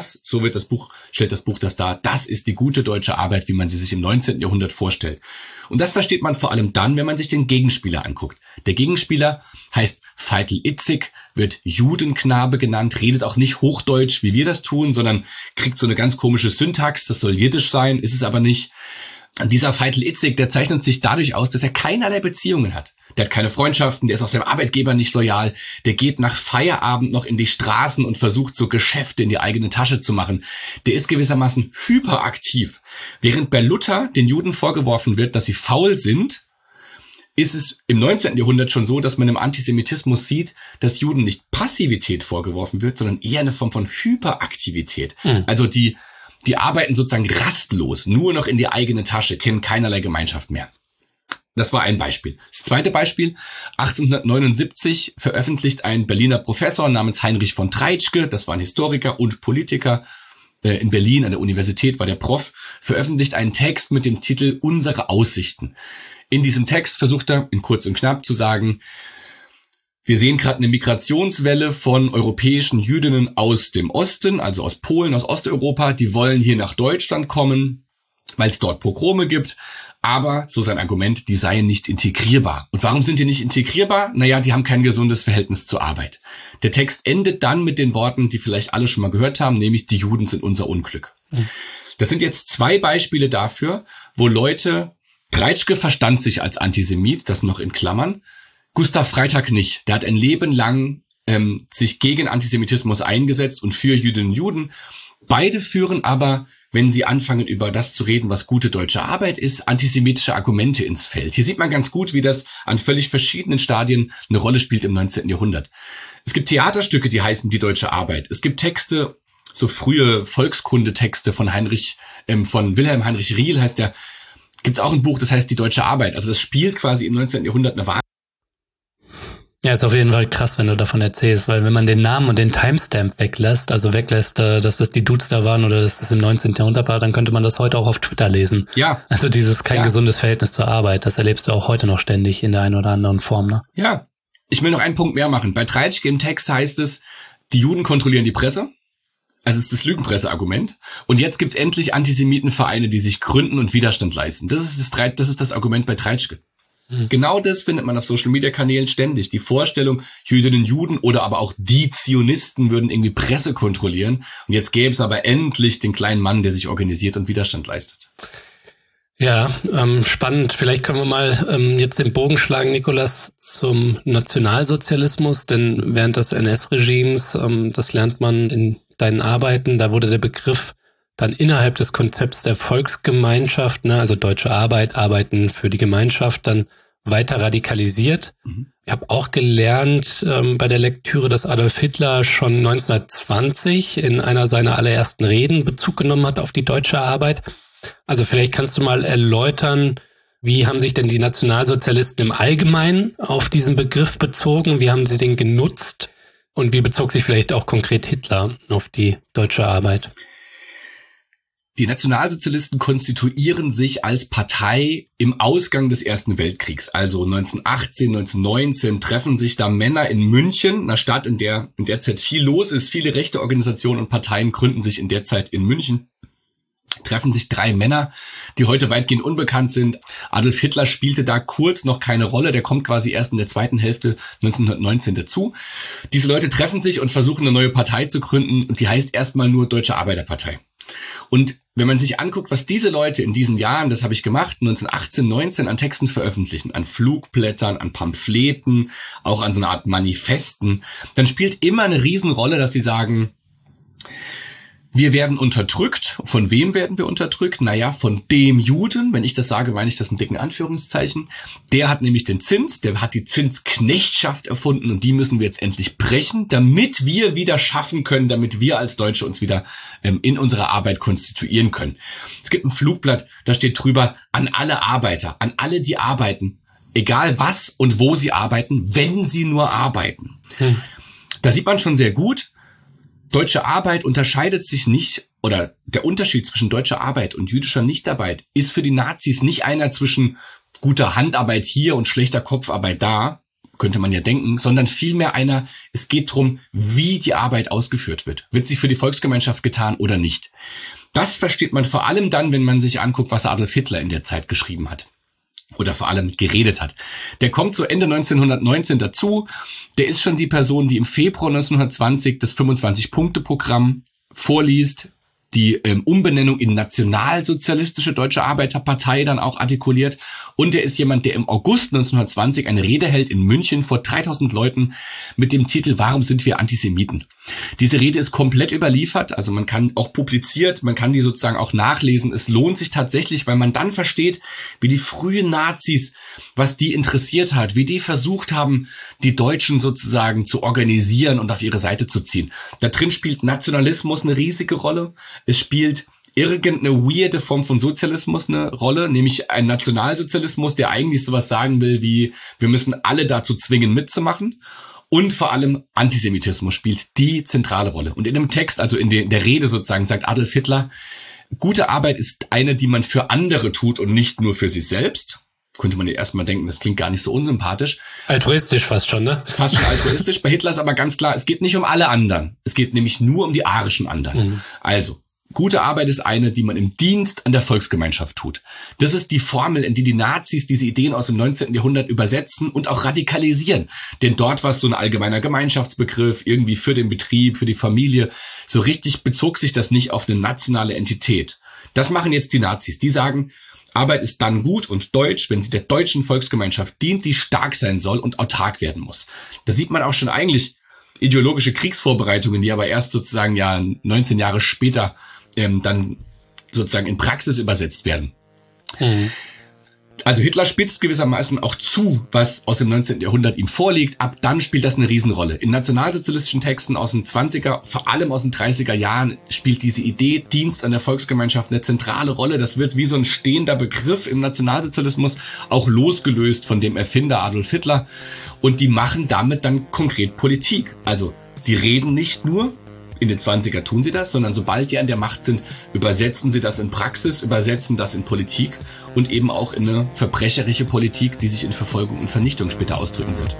Stellt das Buch das dar, das ist die gute deutsche Arbeit, wie man sie sich im 19. Jahrhundert vorstellt. Und das versteht man vor allem dann, wenn man sich den Gegenspieler anguckt. Der Gegenspieler heißt Veitel-Itzig, wird Judenknabe genannt, redet auch nicht Hochdeutsch, wie wir das tun, sondern kriegt so eine ganz komische Syntax, das soll Jiddisch sein, ist es aber nicht. Dieser Feitel Itzig, der zeichnet sich dadurch aus, dass er keinerlei Beziehungen hat. Der hat keine Freundschaften, der ist auch seinem Arbeitgeber nicht loyal, der geht nach Feierabend noch in die Straßen und versucht so Geschäfte in die eigene Tasche zu machen. Der ist gewissermaßen hyperaktiv. Während bei Luther den Juden vorgeworfen wird, dass sie faul sind, ist es im 19. Jahrhundert schon so, dass man im Antisemitismus sieht, dass Juden nicht Passivität vorgeworfen wird, sondern eher eine Form von Hyperaktivität. Also die arbeiten sozusagen rastlos, nur noch in die eigene Tasche, kennen keinerlei Gemeinschaft mehr. Das war ein Beispiel. Das zweite Beispiel, 1879 veröffentlicht ein Berliner Professor namens Heinrich von Treitschke, das war ein Historiker und Politiker in Berlin an der Universität, war der Prof, veröffentlicht einen Text mit dem Titel Unsere Aussichten. In diesem Text versucht er, in kurz und knapp zu sagen, wir sehen gerade eine Migrationswelle von europäischen Jüdinnen aus dem Osten, also aus Polen, aus Osteuropa, die wollen hier nach Deutschland kommen, weil es dort Pogrome gibt. Aber, so sein Argument, die seien nicht integrierbar. Und warum sind die nicht integrierbar? Naja, die haben kein gesundes Verhältnis zur Arbeit. Der Text endet dann mit den Worten, die vielleicht alle schon mal gehört haben, nämlich die Juden sind unser Unglück. Das sind jetzt zwei Beispiele dafür, wo Leute, Treitschke verstand sich als Antisemit, das noch in Klammern, Gustav Freytag nicht. Der hat ein Leben lang sich gegen Antisemitismus eingesetzt und für Jüdinnen und Juden. Beide führen aber, wenn sie anfangen, über das zu reden, was gute deutsche Arbeit ist, antisemitische Argumente ins Feld. Hier sieht man ganz gut, wie das an völlig verschiedenen Stadien eine Rolle spielt im 19. Jahrhundert. Es gibt Theaterstücke, die heißen Die deutsche Arbeit. Es gibt Texte, so frühe Volkskundetexte von Wilhelm Heinrich Riehl heißt der. Gibt's auch ein Buch, das heißt Die deutsche Arbeit. Also das spielt quasi im 19. Jahrhundert eine Wahl. Ja, ist auf jeden Fall krass, wenn du davon erzählst, weil wenn man den Namen und den Timestamp weglässt, dass das die Dudes da waren oder dass das im 19. Jahrhundert war, dann könnte man das heute auch auf Twitter lesen. Ja. Also dieses kein gesundes Verhältnis zur Arbeit, das erlebst du auch heute noch ständig in der einen oder anderen Form, ne? Ja. Ich will noch einen Punkt mehr machen. Bei Treitschke im Text heißt es, die Juden kontrollieren die Presse. Also es ist das Lügenpresse-Argument. Und jetzt gibt's endlich Antisemitenvereine, die sich gründen und Widerstand leisten. Das ist das Argument bei Treitschke. Genau das findet man auf Social-Media-Kanälen ständig. Die Vorstellung, Jüdinnen, Juden oder aber auch die Zionisten würden irgendwie Presse kontrollieren. Und jetzt gäbe es aber endlich den kleinen Mann, der sich organisiert und Widerstand leistet. Ja, spannend. Vielleicht können wir mal jetzt den Bogen schlagen, Nikolas, zum Nationalsozialismus. Denn während des NS-Regimes, das lernt man in deinen Arbeiten, da wurde der Begriff dann innerhalb des Konzepts der Volksgemeinschaft, ne, also deutsche Arbeit, Arbeiten für die Gemeinschaft, dann weiter radikalisiert. Ich habe auch gelernt bei der Lektüre, dass Adolf Hitler schon 1920 in einer seiner allerersten Reden Bezug genommen hat auf die deutsche Arbeit. Also vielleicht kannst du mal erläutern, wie haben sich denn die Nationalsozialisten im Allgemeinen auf diesen Begriff bezogen? Wie haben sie den genutzt? Und wie bezog sich vielleicht auch konkret Hitler auf die deutsche Arbeit? Die Nationalsozialisten konstituieren sich als Partei im Ausgang des Ersten Weltkriegs. Also 1918, 1919 treffen sich da Männer in München, einer Stadt, in der Zeit viel los ist. Viele rechte Organisationen und Parteien gründen sich in der Zeit in München. Treffen sich 3 Männer, die heute weitgehend unbekannt sind. Adolf Hitler spielte da kurz noch keine Rolle. Der kommt quasi erst in der zweiten Hälfte 1919 dazu. Diese Leute treffen sich und versuchen eine neue Partei zu gründen und die heißt erstmal nur Deutsche Arbeiterpartei. Und wenn man sich anguckt, was diese Leute in diesen Jahren, das habe ich gemacht, 1918, 19 an Texten veröffentlichen, an Flugblättern, an Pamphleten, auch an so einer Art Manifesten, dann spielt immer eine Riesenrolle, dass sie sagen, wir werden unterdrückt. Von wem werden wir unterdrückt? Naja, von dem Juden. Wenn ich das sage, meine ich das in dicken Anführungszeichen. Der hat nämlich den Zins, der hat die Zinsknechtschaft erfunden und die müssen wir jetzt endlich brechen, damit wir wieder schaffen können, damit wir als Deutsche uns wieder in unserer Arbeit konstituieren können. Es gibt ein Flugblatt, da steht drüber, an alle Arbeiter, an alle, die arbeiten, egal was und wo sie arbeiten, wenn sie nur arbeiten. Da sieht man schon sehr gut, deutsche Arbeit unterscheidet sich nicht, oder der Unterschied zwischen deutscher Arbeit und jüdischer Nichtarbeit ist für die Nazis nicht einer zwischen guter Handarbeit hier und schlechter Kopfarbeit da, könnte man ja denken, sondern vielmehr einer, es geht darum, wie die Arbeit ausgeführt wird. Wird sie für die Volksgemeinschaft getan oder nicht? Das versteht man vor allem dann, wenn man sich anguckt, was Adolf Hitler in der Zeit geschrieben hat. oder vor allem geredet hat. Der kommt so Ende 1919 dazu. Der ist schon die Person, die im Februar 1920 das 25-Punkte-Programm vorliest, die Umbenennung in Nationalsozialistische Deutsche Arbeiterpartei dann auch artikuliert. Und er ist jemand, der im August 1920 eine Rede hält in München vor 3000 Leuten mit dem Titel "Warum sind wir Antisemiten?" Diese Rede ist komplett überliefert, also man kann auch publiziert, man kann die sozusagen auch nachlesen. Es lohnt sich tatsächlich, weil man dann versteht, wie die frühen Nazis, was die interessiert hat, wie die versucht haben, die Deutschen sozusagen zu organisieren und auf ihre Seite zu ziehen. Da drin spielt Nationalismus eine riesige Rolle. Es spielt irgendeine weirde Form von Sozialismus eine Rolle, nämlich ein Nationalsozialismus, der eigentlich sowas sagen will wie, wir müssen alle dazu zwingen mitzumachen. Und vor allem Antisemitismus spielt die zentrale Rolle. Und in dem Text, also in der Rede sozusagen, sagt Adolf Hitler, gute Arbeit ist eine, die man für andere tut und nicht nur für sich selbst. Könnte man ja erstmal denken, das klingt gar nicht so unsympathisch. Altruistisch fast schon, ne? Fast schon altruistisch. Bei Hitler ist aber ganz klar, es geht nicht um alle anderen. Es geht nämlich nur um die arischen anderen. Mhm. Also, gute Arbeit ist eine, die man im Dienst an der Volksgemeinschaft tut. Das ist die Formel, in die die Nazis diese Ideen aus dem 19. Jahrhundert übersetzen und auch radikalisieren. Denn dort war es so ein allgemeiner Gemeinschaftsbegriff, irgendwie für den Betrieb, für die Familie. So richtig bezog sich das nicht auf eine nationale Entität. Das machen jetzt die Nazis. Die sagen, Arbeit ist dann gut und deutsch, wenn sie der deutschen Volksgemeinschaft dient, die stark sein soll und autark werden muss. Da sieht man auch schon eigentlich ideologische Kriegsvorbereitungen, die aber erst sozusagen 19 Jahre später dann sozusagen in Praxis übersetzt werden. Mhm. Also Hitler spitzt gewissermaßen auch zu, was aus dem 19. Jahrhundert ihm vorliegt. Ab dann spielt das eine Riesenrolle. In nationalsozialistischen Texten aus den 20er, vor allem aus den 30er Jahren, spielt diese Idee Dienst an der Volksgemeinschaft eine zentrale Rolle. Das wird wie so ein stehender Begriff im Nationalsozialismus, auch losgelöst von dem Erfinder Adolf Hitler. Und die machen damit dann konkret Politik. Also die reden nicht nur, in den 20er tun sie das, sondern sobald die an der Macht sind, übersetzen sie das in Praxis, übersetzen das in Politik und eben auch in eine verbrecherische Politik, die sich in Verfolgung und Vernichtung später ausdrücken wird.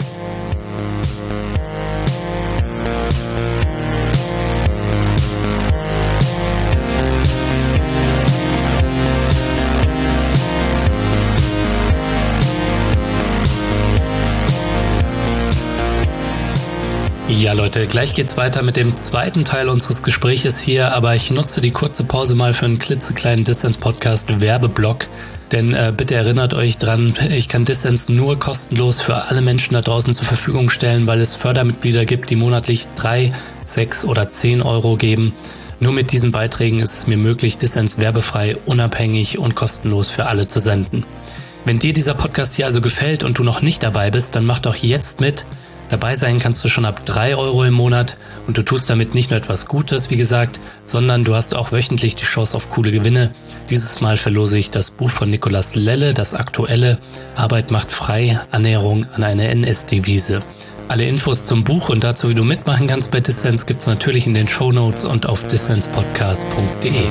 Ja, Leute, gleich geht's weiter mit dem zweiten Teil unseres Gespräches hier, aber ich nutze die kurze Pause mal für einen klitzekleinen Dissens-Podcast Werbeblock, denn bitte erinnert euch dran, ich kann Dissens nur kostenlos für alle Menschen da draußen zur Verfügung stellen, weil es Fördermitglieder gibt, die monatlich 3, 6 oder 10 Euro geben. Nur mit diesen Beiträgen ist es mir möglich, Dissens werbefrei, unabhängig und kostenlos für alle zu senden. Wenn dir dieser Podcast hier also gefällt und du noch nicht dabei bist, dann mach doch jetzt mit. Dabei sein kannst du schon ab 3 Euro im Monat und du tust damit nicht nur etwas Gutes, wie gesagt, sondern du hast auch wöchentlich die Chance auf coole Gewinne. Dieses Mal verlose ich das Buch von Nikolaus Lelle, das aktuelle Arbeit macht frei, Annäherung an eine NS-Devise. Alle Infos zum Buch und dazu, wie du mitmachen kannst bei Dissens, gibt's natürlich in den Shownotes und auf dissenspodcast.de.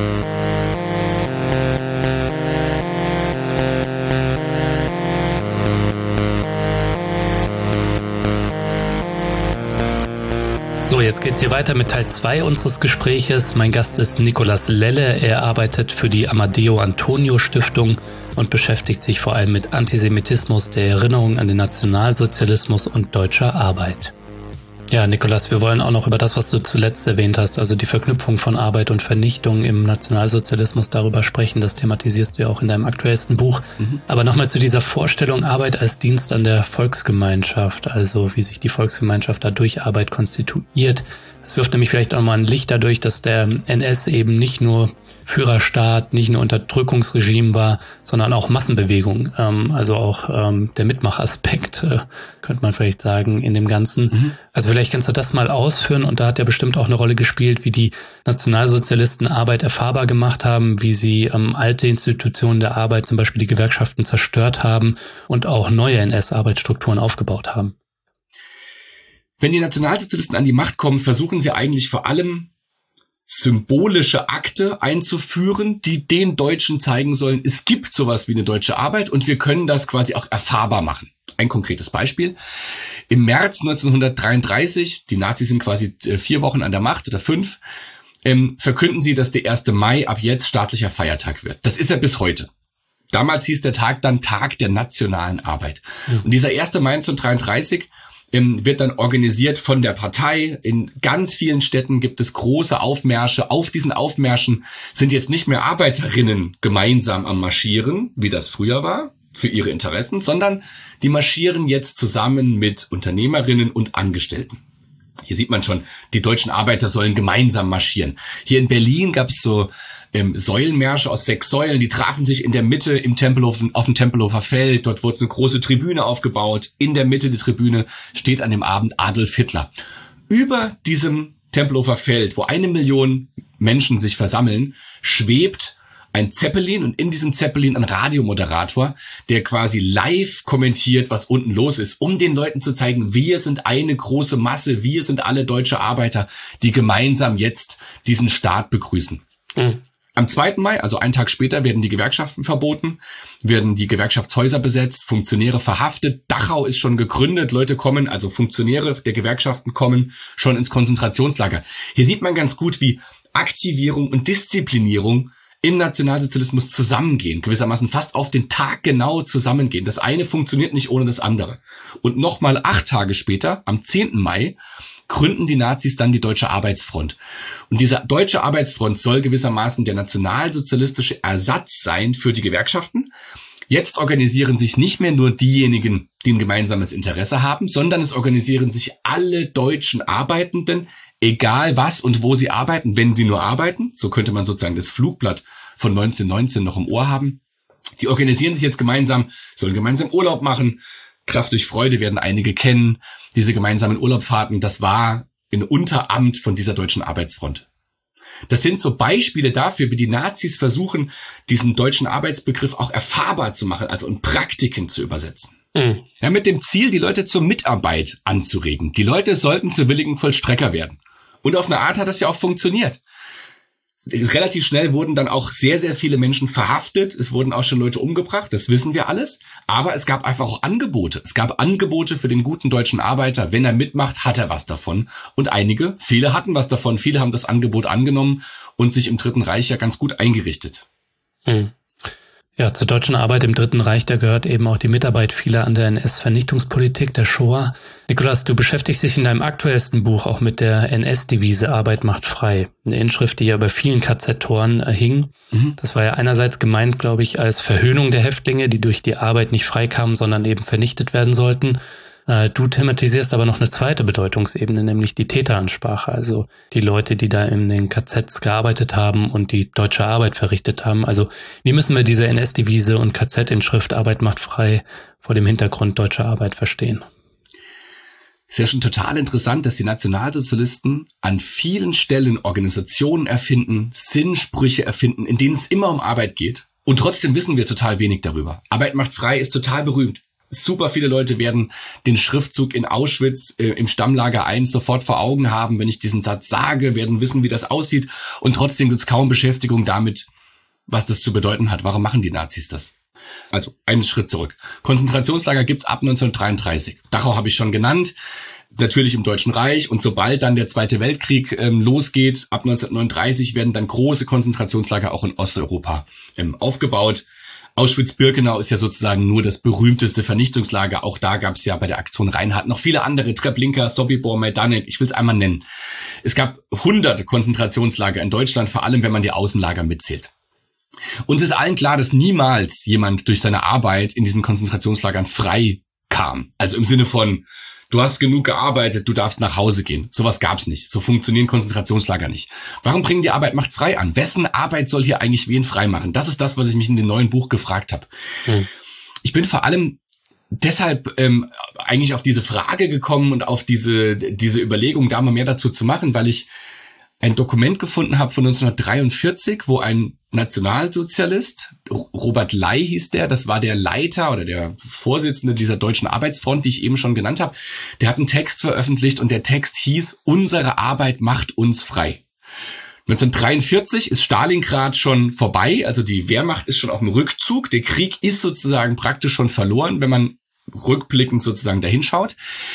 So, jetzt geht's hier weiter mit Teil 2 unseres Gespräches. Mein Gast ist Nikolaus Lelle. Er arbeitet für die Amadeo Antonio Stiftung und beschäftigt sich vor allem mit Antisemitismus, der Erinnerung an den Nationalsozialismus und deutscher Arbeit. Ja, Nikolaus, wir wollen auch noch über das, was du zuletzt erwähnt hast, also die Verknüpfung von Arbeit und Vernichtung im Nationalsozialismus, darüber sprechen. Das thematisierst du ja auch in deinem aktuellsten Buch. Aber nochmal zu dieser Vorstellung Arbeit als Dienst an der Volksgemeinschaft, also wie sich die Volksgemeinschaft da durch Arbeit konstituiert. Es wirft nämlich vielleicht auch mal ein Licht dadurch, dass der NS eben nicht nur Führerstaat, nicht nur Unterdrückungsregime war, sondern auch Massenbewegung. Also auch der Mitmachaspekt, könnte man vielleicht sagen, in dem Ganzen. Also vielleicht kannst du das mal ausführen und da hat ja bestimmt auch eine Rolle gespielt, wie die Nationalsozialisten Arbeit erfahrbar gemacht haben, wie sie alte Institutionen der Arbeit, zum Beispiel die Gewerkschaften, zerstört haben und auch neue NS-Arbeitsstrukturen aufgebaut haben. Wenn die Nationalsozialisten an die Macht kommen, versuchen sie eigentlich vor allem symbolische Akte einzuführen, die den Deutschen zeigen sollen, es gibt sowas wie eine deutsche Arbeit und wir können das quasi auch erfahrbar machen. Ein konkretes Beispiel. Im März 1933, die Nazis sind quasi 4 Wochen an der Macht oder 5, verkünden sie, dass der 1. Mai ab jetzt staatlicher Feiertag wird. Das ist er bis heute. Damals hieß der Tag dann Tag der nationalen Arbeit. Und dieser 1. Mai 1933 wird dann organisiert von der Partei. In ganz vielen Städten gibt es große Aufmärsche. Auf diesen Aufmärschen sind jetzt nicht mehr Arbeiterinnen gemeinsam am Marschieren, wie das früher war, für ihre Interessen, sondern die marschieren jetzt zusammen mit Unternehmerinnen und Angestellten. Hier sieht man schon, die deutschen Arbeiter sollen gemeinsam marschieren. Hier in Berlin gab es so Säulenmärsche aus 6 Säulen, die trafen sich in der Mitte auf dem Tempelhofer Feld. Dort wurde eine große Tribüne aufgebaut. In der Mitte der Tribüne steht an dem Abend Adolf Hitler. Über diesem Tempelhofer Feld, wo 1 Million Menschen sich versammeln, schwebt ein Zeppelin und in diesem Zeppelin ein Radiomoderator, der quasi live kommentiert, was unten los ist, um den Leuten zu zeigen, wir sind eine große Masse, wir sind alle deutsche Arbeiter, die gemeinsam jetzt diesen Staat begrüßen. Am 2. Mai, also einen Tag später, werden die Gewerkschaften verboten, werden die Gewerkschaftshäuser besetzt, Funktionäre verhaftet, Dachau ist schon gegründet, Leute kommen, also Funktionäre der Gewerkschaften kommen schon ins Konzentrationslager. Hier sieht man ganz gut, wie Aktivierung und Disziplinierung im Nationalsozialismus zusammengehen, gewissermaßen fast auf den Tag genau zusammengehen. Das eine funktioniert nicht ohne das andere. Und nochmal 8 Tage später, am 10. Mai, gründen die Nazis dann die Deutsche Arbeitsfront. Und diese Deutsche Arbeitsfront soll gewissermaßen der nationalsozialistische Ersatz sein für die Gewerkschaften. Jetzt organisieren sich nicht mehr nur diejenigen, die ein gemeinsames Interesse haben, sondern es organisieren sich alle deutschen Arbeitenden, egal was und wo sie arbeiten, wenn sie nur arbeiten. So könnte man sozusagen das Flugblatt von 1919 noch im Ohr haben. Die organisieren sich jetzt gemeinsam, sollen gemeinsam Urlaub machen. Kraft durch Freude werden einige kennen. Diese gemeinsamen Urlaubfahrten, das war ein Unteramt von dieser Deutschen Arbeitsfront. Das sind so Beispiele dafür, wie die Nazis versuchen, diesen deutschen Arbeitsbegriff auch erfahrbar zu machen, also in Praktiken zu übersetzen. Ja, mit dem Ziel, die Leute zur Mitarbeit anzuregen. Die Leute sollten zu willigen Vollstrecker werden. Und auf eine Art hat das ja auch funktioniert. Relativ schnell wurden dann auch sehr, sehr viele Menschen verhaftet. Es wurden auch schon Leute umgebracht, das wissen wir alles. Aber es gab einfach auch Angebote. Es gab Angebote für den guten deutschen Arbeiter. Wenn er mitmacht, hat er was davon. Und viele hatten was davon. Viele haben das Angebot angenommen und sich im Dritten Reich ja ganz gut eingerichtet. Ja, zur deutschen Arbeit im Dritten Reich, da gehört eben auch die Mitarbeit vieler an der NS-Vernichtungspolitik, der Shoah. Nikolaus, du beschäftigst dich in deinem aktuellsten Buch auch mit der NS-Devise Arbeit macht frei. Eine Inschrift, die ja über vielen KZ-Toren hing. Das war ja einerseits gemeint, glaube ich, als Verhöhnung der Häftlinge, die durch die Arbeit nicht freikamen, sondern eben vernichtet werden sollten. Du thematisierst aber noch eine zweite Bedeutungsebene, nämlich die Täteransprache, also die Leute, die da in den KZs gearbeitet haben und die deutsche Arbeit verrichtet haben. Also wie müssen wir diese NS-Devise und KZ-Inschrift Arbeit macht frei vor dem Hintergrund deutscher Arbeit verstehen? Es ist ja schon total interessant, dass die Nationalsozialisten an vielen Stellen Organisationen erfinden, Sinnsprüche erfinden, in denen es immer um Arbeit geht. Und trotzdem wissen wir total wenig darüber. Arbeit macht frei ist total berühmt. Super viele Leute werden den Schriftzug in Auschwitz im Stammlager 1 sofort vor Augen haben, wenn ich diesen Satz sage, werden wissen, wie das aussieht. Und trotzdem gibt es kaum Beschäftigung damit, was das zu bedeuten hat. Warum machen die Nazis das? Also einen Schritt zurück. Konzentrationslager gibt's ab 1933. Dachau habe ich schon genannt. Natürlich im Deutschen Reich. Und sobald dann der Zweite Weltkrieg losgeht, ab 1939 werden dann große Konzentrationslager auch in Osteuropa aufgebaut. Auschwitz-Birkenau ist ja sozusagen nur das berühmteste Vernichtungslager. Auch da gab es ja bei der Aktion Reinhardt noch viele andere. Treblinka, Sobibor, Majdanek, ich will es einmal nennen. Es gab hunderte Konzentrationslager in Deutschland, vor allem wenn man die Außenlager mitzählt. Uns ist allen klar, dass niemals jemand durch seine Arbeit in diesen Konzentrationslagern frei kam. Also im Sinne von, du hast genug gearbeitet, du darfst nach Hause gehen. Sowas gab's nicht. So funktionieren Konzentrationslager nicht. Warum bringen die Arbeit macht frei an? Wessen Arbeit soll hier eigentlich wen frei machen? Das ist das, was ich mich in dem neuen Buch gefragt habe. Ich bin vor allem deshalb eigentlich auf diese Frage gekommen und auf diese Überlegung, da mal mehr dazu zu machen, weil ich ein Dokument gefunden habe von 1943, wo ein Nationalsozialist, Robert Ley hieß der, das war der Leiter oder der Vorsitzende dieser Deutschen Arbeitsfront, die ich eben schon genannt habe, der hat einen Text veröffentlicht und der Text hieß, unsere Arbeit macht uns frei. 1943 ist Stalingrad schon vorbei, also die Wehrmacht ist schon auf dem Rückzug, der Krieg ist sozusagen praktisch schon verloren, wenn man rückblickend sozusagen dahin schaut.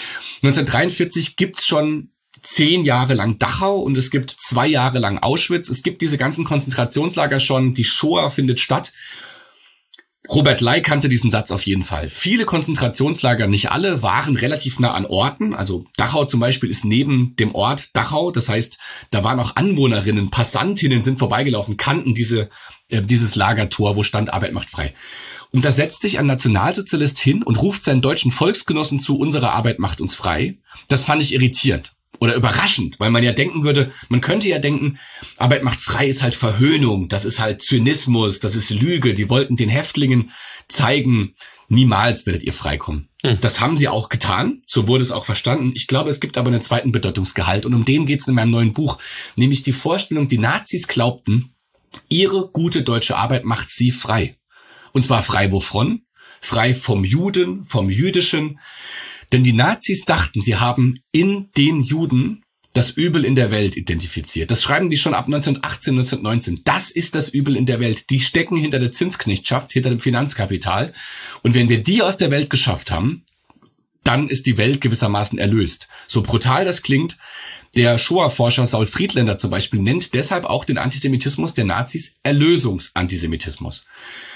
1943 gibt's schon 10 Jahre lang Dachau und es gibt 2 Jahre lang Auschwitz. Es gibt diese ganzen Konzentrationslager schon. Die Shoah findet statt. Robert Ley kannte diesen Satz auf jeden Fall. Viele Konzentrationslager, nicht alle, waren relativ nah an Orten. Also Dachau zum Beispiel ist neben dem Ort Dachau. Das heißt, da waren auch Anwohnerinnen, Passantinnen sind vorbeigelaufen, kannten dieses Lagertor, wo stand Arbeit macht frei. Und da setzt sich ein Nationalsozialist hin und ruft seinen deutschen Volksgenossen zu, unsere Arbeit macht uns frei. Das fand ich irritierend. Oder überraschend, weil man könnte ja denken, Arbeit macht frei ist halt Verhöhnung, das ist halt Zynismus, das ist Lüge, die wollten den Häftlingen zeigen, niemals werdet ihr freikommen. Das haben sie auch getan, so wurde es auch verstanden. Ich glaube, es gibt aber einen zweiten Bedeutungsgehalt und um den geht es in meinem neuen Buch, nämlich die Vorstellung, die Nazis glaubten, ihre gute deutsche Arbeit macht sie frei. Und zwar frei wovon? Frei vom Juden, vom Jüdischen. Denn die Nazis dachten, sie haben in den Juden das Übel in der Welt identifiziert. Das schreiben die schon ab 1918, 1919. Das ist das Übel in der Welt. Die stecken hinter der Zinsknechtschaft, hinter dem Finanzkapital. Und wenn wir die aus der Welt geschafft haben, dann ist die Welt gewissermaßen erlöst. So brutal das klingt, der Shoah-Forscher Saul Friedländer zum Beispiel nennt deshalb auch den Antisemitismus der Nazis Erlösungsantisemitismus.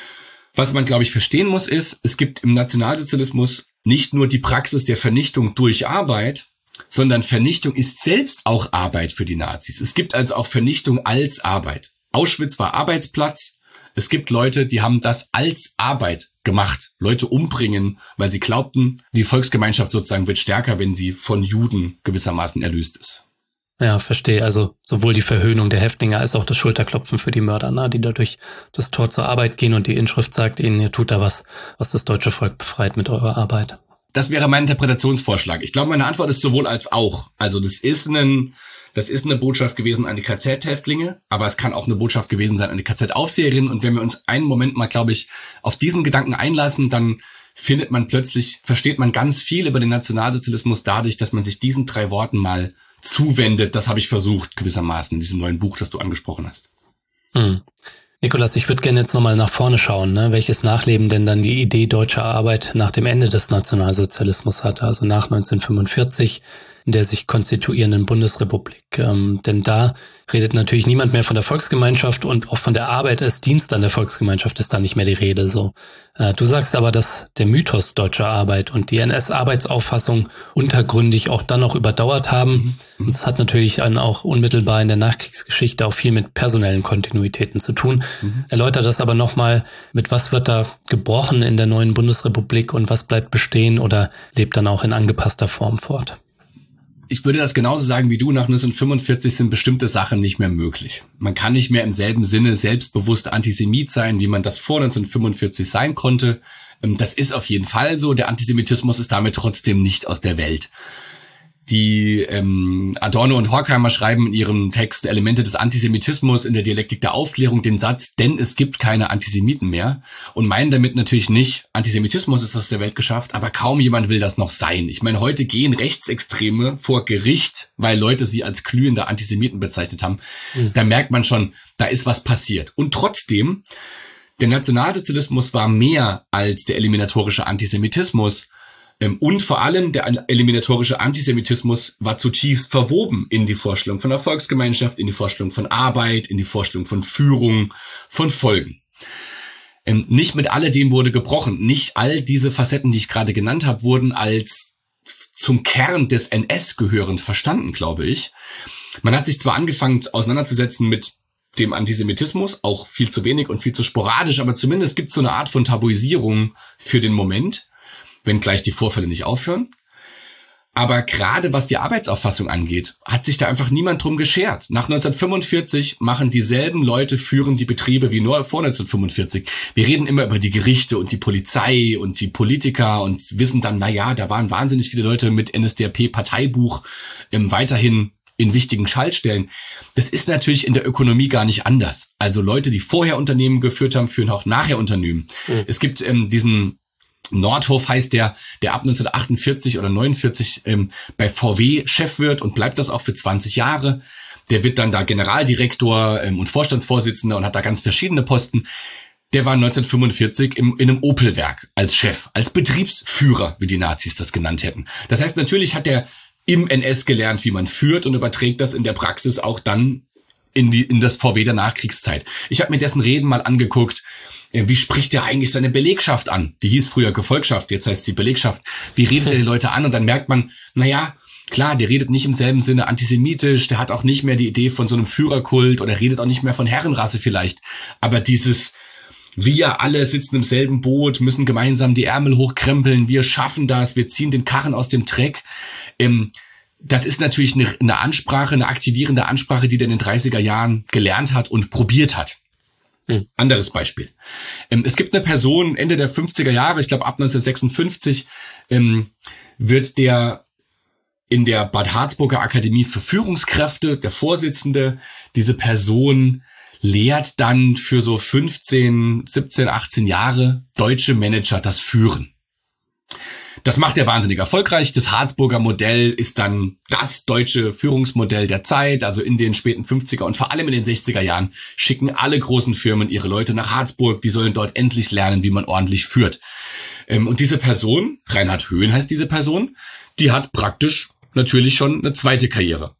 Was man, glaube ich, verstehen muss, ist, es gibt im Nationalsozialismus nicht nur die Praxis der Vernichtung durch Arbeit, sondern Vernichtung ist selbst auch Arbeit für die Nazis. Es gibt also auch Vernichtung als Arbeit. Auschwitz war Arbeitsplatz. Es gibt Leute, die haben das als Arbeit gemacht. Leute umbringen, weil sie glaubten, die Volksgemeinschaft sozusagen wird stärker, wenn sie von Juden gewissermaßen erlöst ist. Ja, verstehe. Also sowohl die Verhöhnung der Häftlinge als auch das Schulterklopfen für die Mörder, ne, die dadurch das Tor zur Arbeit gehen und die Inschrift sagt ihnen, ihr tut da was das deutsche Volk befreit mit eurer Arbeit. Das wäre mein Interpretationsvorschlag. Ich glaube, meine Antwort ist sowohl als auch. Also das ist eine Botschaft gewesen an die KZ-Häftlinge, aber es kann auch eine Botschaft gewesen sein an die KZ-Aufseherinnen. Und wenn wir uns einen Moment mal, glaube ich, auf diesen Gedanken einlassen, dann versteht man ganz viel über den Nationalsozialismus dadurch, dass man sich diesen 3 Worten mal zuwendet. Das habe ich versucht gewissermaßen in diesem neuen Buch, das du angesprochen hast. Nikolas, ich würde gerne jetzt nochmal nach vorne schauen, ne? Welches Nachleben denn dann die Idee deutscher Arbeit nach dem Ende des Nationalsozialismus hatte, also nach 1945 in der sich konstituierenden Bundesrepublik. Denn da redet natürlich niemand mehr von der Volksgemeinschaft und auch von der Arbeit als Dienst an der Volksgemeinschaft ist da nicht mehr die Rede. So, du sagst aber, dass der Mythos deutscher Arbeit und die NS-Arbeitsauffassung untergründig auch dann noch überdauert haben. Und es hat natürlich dann auch unmittelbar in der Nachkriegsgeschichte auch viel mit personellen Kontinuitäten zu tun. Erläutert das aber nochmal, mit was wird da gebrochen in der neuen Bundesrepublik und was bleibt bestehen oder lebt dann auch in angepasster Form fort? Ich würde das genauso sagen wie du. Nach 1945 sind bestimmte Sachen nicht mehr möglich. Man kann nicht mehr im selben Sinne selbstbewusst Antisemit sein, wie man das vor 1945 sein konnte. Das ist auf jeden Fall so. Der Antisemitismus ist damit trotzdem nicht aus der Welt. Die Adorno und Horkheimer schreiben in ihrem Text Elemente des Antisemitismus in der Dialektik der Aufklärung den Satz, denn es gibt keine Antisemiten mehr und meinen damit natürlich nicht, Antisemitismus ist aus der Welt geschafft, aber kaum jemand will das noch sein. Ich meine, heute gehen Rechtsextreme vor Gericht, weil Leute sie als glühende Antisemiten bezeichnet haben. Da merkt man schon, da ist was passiert. Und trotzdem, der Nationalsozialismus war mehr als der eliminatorische Antisemitismus. Und vor allem der eliminatorische Antisemitismus war zutiefst verwoben in die Vorstellung von der Volksgemeinschaft, in die Vorstellung von Arbeit, in die Vorstellung von Führung, von Folgen. Nicht mit alledem wurde gebrochen. Nicht all diese Facetten, die ich gerade genannt habe, wurden als zum Kern des NS gehörend verstanden, glaube ich. Man hat sich zwar angefangen auseinanderzusetzen mit dem Antisemitismus, auch viel zu wenig und viel zu sporadisch, aber zumindest gibt es so eine Art von Tabuisierung für den Moment, wenn gleich die Vorfälle nicht aufhören. Aber gerade was die Arbeitsauffassung angeht, hat sich da einfach niemand drum geschert. Nach 1945 machen dieselben Leute, führen die Betriebe wie nur vor 1945. Wir reden immer über die Gerichte und die Polizei und die Politiker und wissen dann, naja, da waren wahnsinnig viele Leute mit NSDAP-Parteibuch weiterhin in wichtigen Schaltstellen. Das ist natürlich in der Ökonomie gar nicht anders. Also Leute, die vorher Unternehmen geführt haben, führen auch nachher Unternehmen. Es gibt diesen Nordhoff heißt der ab 1948 oder 49 bei VW Chef wird und bleibt das auch für 20 Jahre. Der wird dann da Generaldirektor und Vorstandsvorsitzender und hat da ganz verschiedene Posten. Der war 1945 in einem Opel-Werk als Chef, als Betriebsführer, wie die Nazis das genannt hätten. Das heißt, natürlich hat er im NS gelernt, wie man führt und überträgt das in der Praxis auch dann in das VW der Nachkriegszeit. Ich habe mir dessen Reden mal angeguckt. Wie spricht er eigentlich seine Belegschaft an? Die hieß früher Gefolgschaft, jetzt heißt sie Belegschaft. Wie redet er die Leute an? Und dann merkt man, naja, klar, der redet nicht im selben Sinne antisemitisch, der hat auch nicht mehr die Idee von so einem Führerkult oder redet auch nicht mehr von Herrenrasse vielleicht. Aber dieses, wir alle sitzen im selben Boot, müssen gemeinsam die Ärmel hochkrempeln, wir schaffen das, wir ziehen den Karren aus dem Dreck. Das ist natürlich eine Ansprache, eine aktivierende Ansprache, die der in den 30er Jahren gelernt hat und probiert hat. Anderes Beispiel. Es gibt eine Person, Ende der 50er Jahre, ich glaube ab 1956, wird der in der Bad Harzburger Akademie für Führungskräfte, der Vorsitzende, diese Person lehrt dann für so 15, 17, 18 Jahre deutsche Manager das Führen. Das macht er wahnsinnig erfolgreich. Das Harzburger Modell ist dann das deutsche Führungsmodell der Zeit. Also in den späten 50er und vor allem in den 60er Jahren schicken alle großen Firmen ihre Leute nach Harzburg. Die sollen dort endlich lernen, wie man ordentlich führt. Und diese Person, Reinhard Höhn heißt diese Person, die hat praktisch natürlich schon eine zweite Karriere.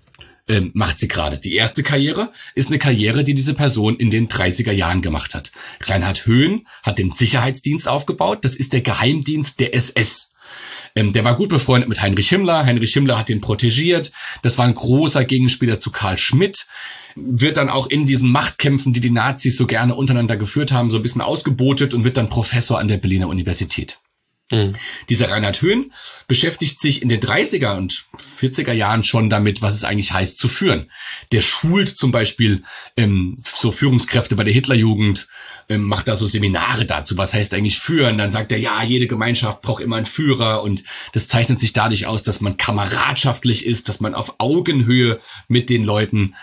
Macht sie gerade. Die erste Karriere ist eine Karriere, die diese Person in den 30er Jahren gemacht hat. Reinhard Höhn hat den Sicherheitsdienst aufgebaut. Das ist der Geheimdienst der SS. Der war gut befreundet mit Heinrich Himmler. Heinrich Himmler hat den protegiert. Das war ein großer Gegenspieler zu Karl Schmidt. Wird dann auch in diesen Machtkämpfen, die die Nazis so gerne untereinander geführt haben, so ein bisschen ausgebotet und wird dann Professor an der Berliner Universität. Dieser Reinhard Höhn beschäftigt sich in den 30er und 40er Jahren schon damit, was es eigentlich heißt zu führen. Der schult zum Beispiel so Führungskräfte bei der Hitlerjugend, macht da so Seminare dazu, was heißt eigentlich führen. Dann sagt er, ja, jede Gemeinschaft braucht immer einen Führer und das zeichnet sich dadurch aus, dass man kameradschaftlich ist, dass man auf Augenhöhe mit den Leuten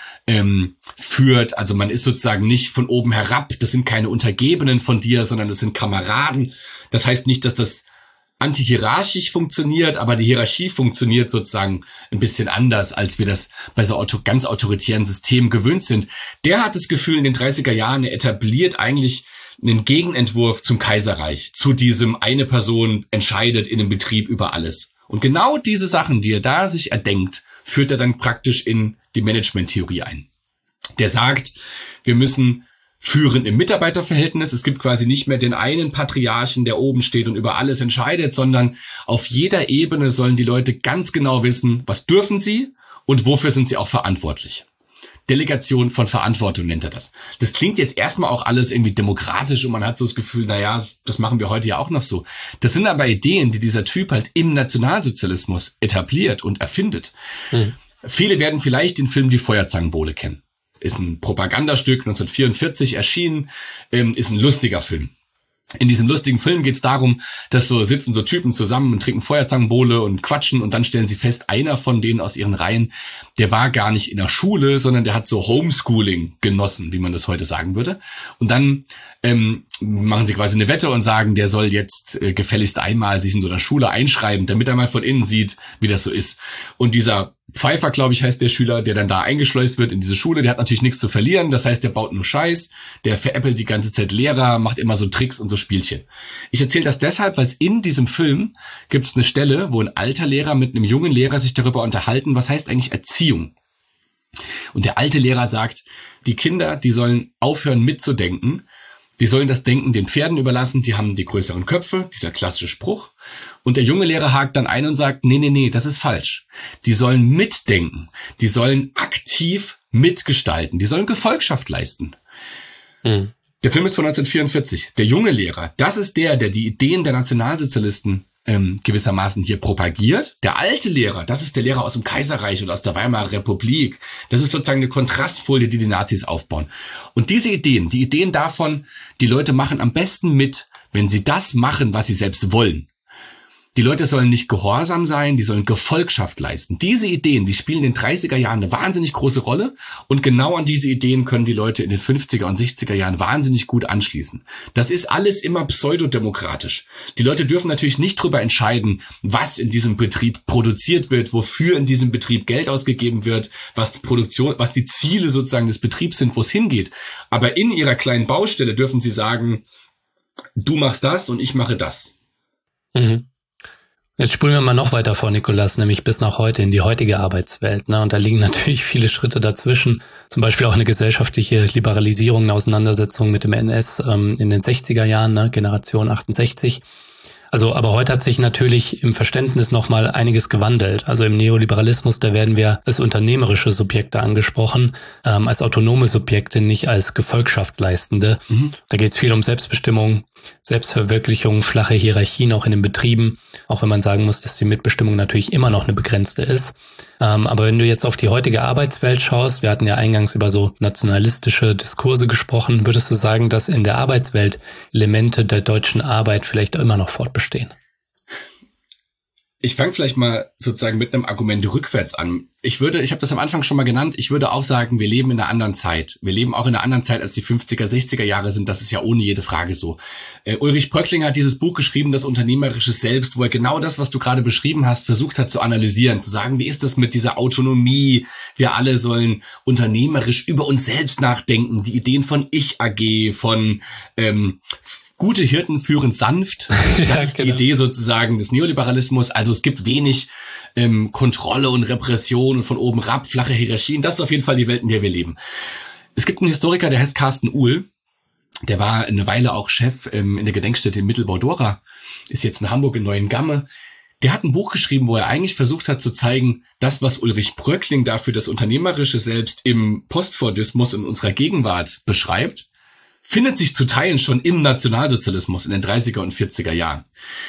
führt. Also man ist sozusagen nicht von oben herab, das sind keine Untergebenen von dir, sondern das sind Kameraden. Das heißt nicht, dass das antihierarchisch funktioniert, aber die Hierarchie funktioniert sozusagen ein bisschen anders, als wir das bei so ganz autoritären Systemen gewöhnt sind. Der hat das Gefühl, in den 30er Jahren, er etabliert eigentlich einen Gegenentwurf zum Kaiserreich, zu diesem eine Person entscheidet in einem Betrieb über alles. Und genau diese Sachen, die er da sich erdenkt, führt er dann praktisch in die Management-Theorie ein. Der sagt, wir müssen führen im Mitarbeiterverhältnis. Es gibt quasi nicht mehr den einen Patriarchen, der oben steht und über alles entscheidet, sondern auf jeder Ebene sollen die Leute ganz genau wissen, was dürfen sie und wofür sind sie auch verantwortlich. Delegation von Verantwortung nennt er das. Das klingt jetzt erstmal auch alles irgendwie demokratisch und man hat so das Gefühl, naja, das machen wir heute ja auch noch so. Das sind aber Ideen, die dieser Typ halt im Nationalsozialismus etabliert und erfindet. Viele werden vielleicht den Film Die Feuerzangenbowle kennen. Ist ein Propagandastück, 1944 erschienen, ist ein lustiger Film. In diesem lustigen Film geht es darum, dass so sitzen so Typen zusammen und trinken Feuerzangenbowle und quatschen und dann stellen sie fest, einer von denen aus ihren Reihen, der war gar nicht in der Schule, sondern der hat so Homeschooling genossen, wie man das heute sagen würde. Und dann machen sie quasi eine Wette und sagen, der soll jetzt gefälligst einmal sich in so einer Schule einschreiben, damit er mal von innen sieht, wie das so ist. Und dieser Pfeiffer, glaube ich, heißt der Schüler, der dann da eingeschleust wird in diese Schule, der hat natürlich nichts zu verlieren. Das heißt, der baut nur Scheiß, der veräppelt die ganze Zeit Lehrer, macht immer so Tricks und so Spielchen. Ich erzähle das deshalb, weil es in diesem Film gibt es eine Stelle, wo ein alter Lehrer mit einem jungen Lehrer sich darüber unterhalten, was heißt eigentlich Erziehung. Und der alte Lehrer sagt, die Kinder, die sollen aufhören mitzudenken, die sollen das Denken den Pferden überlassen, die haben die größeren Köpfe, dieser klassische Spruch. Und der junge Lehrer hakt dann ein und sagt, nee, das ist falsch. Die sollen mitdenken, die sollen aktiv mitgestalten, die sollen Gefolgschaft leisten. Der Film ist von 1944. Der junge Lehrer, das ist der die Ideen der Nationalsozialisten gewissermaßen hier propagiert. Der alte Lehrer, das ist der Lehrer aus dem Kaiserreich und aus der Weimarer Republik. Das ist sozusagen eine Kontrastfolie, die die Nazis aufbauen. Und diese Ideen, die Ideen davon, die Leute machen am besten mit, wenn sie das machen, was sie selbst wollen. Die Leute sollen nicht gehorsam sein, die sollen Gefolgschaft leisten. Diese Ideen, die spielen in den 30er Jahren eine wahnsinnig große Rolle und genau an diese Ideen können die Leute in den 50er und 60er Jahren wahnsinnig gut anschließen. Das ist alles immer pseudodemokratisch. Die Leute dürfen natürlich nicht darüber entscheiden, was in diesem Betrieb produziert wird, wofür in diesem Betrieb Geld ausgegeben wird, was die Ziele sozusagen des Betriebs sind, wo es hingeht. Aber in ihrer kleinen Baustelle dürfen sie sagen, du machst das und ich mache das. Jetzt spulen wir mal noch weiter vor, Nikolas, nämlich bis nach heute in die heutige Arbeitswelt. Ne? Und da liegen natürlich viele Schritte dazwischen. Zum Beispiel auch eine gesellschaftliche Liberalisierung, eine Auseinandersetzung mit dem NS in den 60er Jahren, ne? Generation 68. Also, aber heute hat sich natürlich im Verständnis nochmal einiges gewandelt. Also im Neoliberalismus, da werden wir als unternehmerische Subjekte angesprochen, als autonome Subjekte, nicht als Gefolgschaft leistende. Da geht es viel um Selbstbestimmung, Selbstverwirklichung, flache Hierarchien auch in den Betrieben, auch wenn man sagen muss, dass die Mitbestimmung natürlich immer noch eine begrenzte ist. Aber wenn du jetzt auf die heutige Arbeitswelt schaust, wir hatten ja eingangs über so nationalistische Diskurse gesprochen, würdest du sagen, dass in der Arbeitswelt Elemente der deutschen Arbeit vielleicht immer noch fortbestehen? Ich fange vielleicht mal sozusagen mit einem Argument rückwärts an. Ich habe das am Anfang schon mal genannt, ich würde auch sagen, wir leben in einer anderen Zeit. Wir leben auch in einer anderen Zeit, als die 50er, 60er Jahre sind. Das ist ja ohne jede Frage so. Ulrich Bröckling hat dieses Buch geschrieben, Das unternehmerische Selbst, wo er genau das, was du gerade beschrieben hast, versucht hat zu analysieren, zu sagen, wie ist das mit dieser Autonomie? Wir alle sollen unternehmerisch über uns selbst nachdenken. Die Ideen von Ich AG, von gute Hirten führen sanft. Das ist die Idee sozusagen des Neoliberalismus. Also es gibt wenig Kontrolle und Repression und von oben herab, flache Hierarchien. Das ist auf jeden Fall die Welt, in der wir leben. Es gibt einen Historiker, der heißt Carsten Uhl. Der war eine Weile auch Chef in der Gedenkstätte in Mittelbau-Dora. Ist jetzt in Hamburg in Neuengamme. Der hat ein Buch geschrieben, wo er eigentlich versucht hat zu zeigen, das, was Ulrich Bröckling dafür das unternehmerische Selbst im Postfordismus in unserer Gegenwart beschreibt, findet sich zu Teilen schon im Nationalsozialismus in den 30er und 40er Jahren.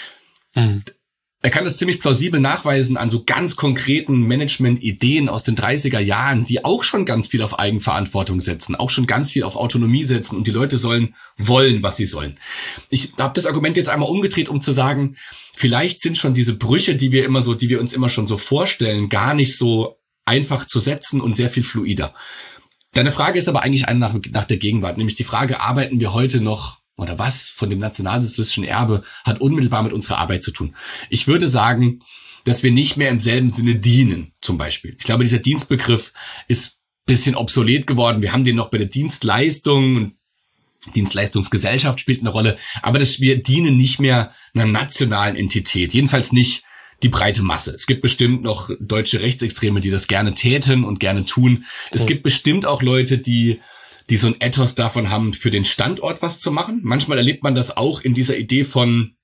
Er kann das ziemlich plausibel nachweisen an so ganz konkreten Management-Ideen aus den 30er Jahren, die auch schon ganz viel auf Eigenverantwortung setzen, auch schon ganz viel auf Autonomie setzen und die Leute sollen wollen, was sie sollen. Ich habe das Argument jetzt einmal umgedreht, um zu sagen, vielleicht sind schon diese Brüche, die wir uns immer schon so vorstellen, gar nicht so einfach zu setzen und sehr viel fluider. Deine Frage ist aber eigentlich eine nach der Gegenwart, nämlich die Frage, arbeiten wir heute noch oder was von dem nationalsozialistischen Erbe hat unmittelbar mit unserer Arbeit zu tun? Ich würde sagen, dass wir nicht mehr im selben Sinne dienen, zum Beispiel. Ich glaube, dieser Dienstbegriff ist ein bisschen obsolet geworden. Wir haben den noch bei der Dienstleistung, Dienstleistungsgesellschaft spielt eine Rolle, aber wir dienen nicht mehr einer nationalen Entität, jedenfalls nicht die breite Masse. Es gibt bestimmt noch deutsche Rechtsextreme, die das gerne täten und gerne tun. Es gibt bestimmt auch Leute, die so ein Ethos davon haben, für den Standort was zu machen. Manchmal erlebt man das auch in dieser Idee von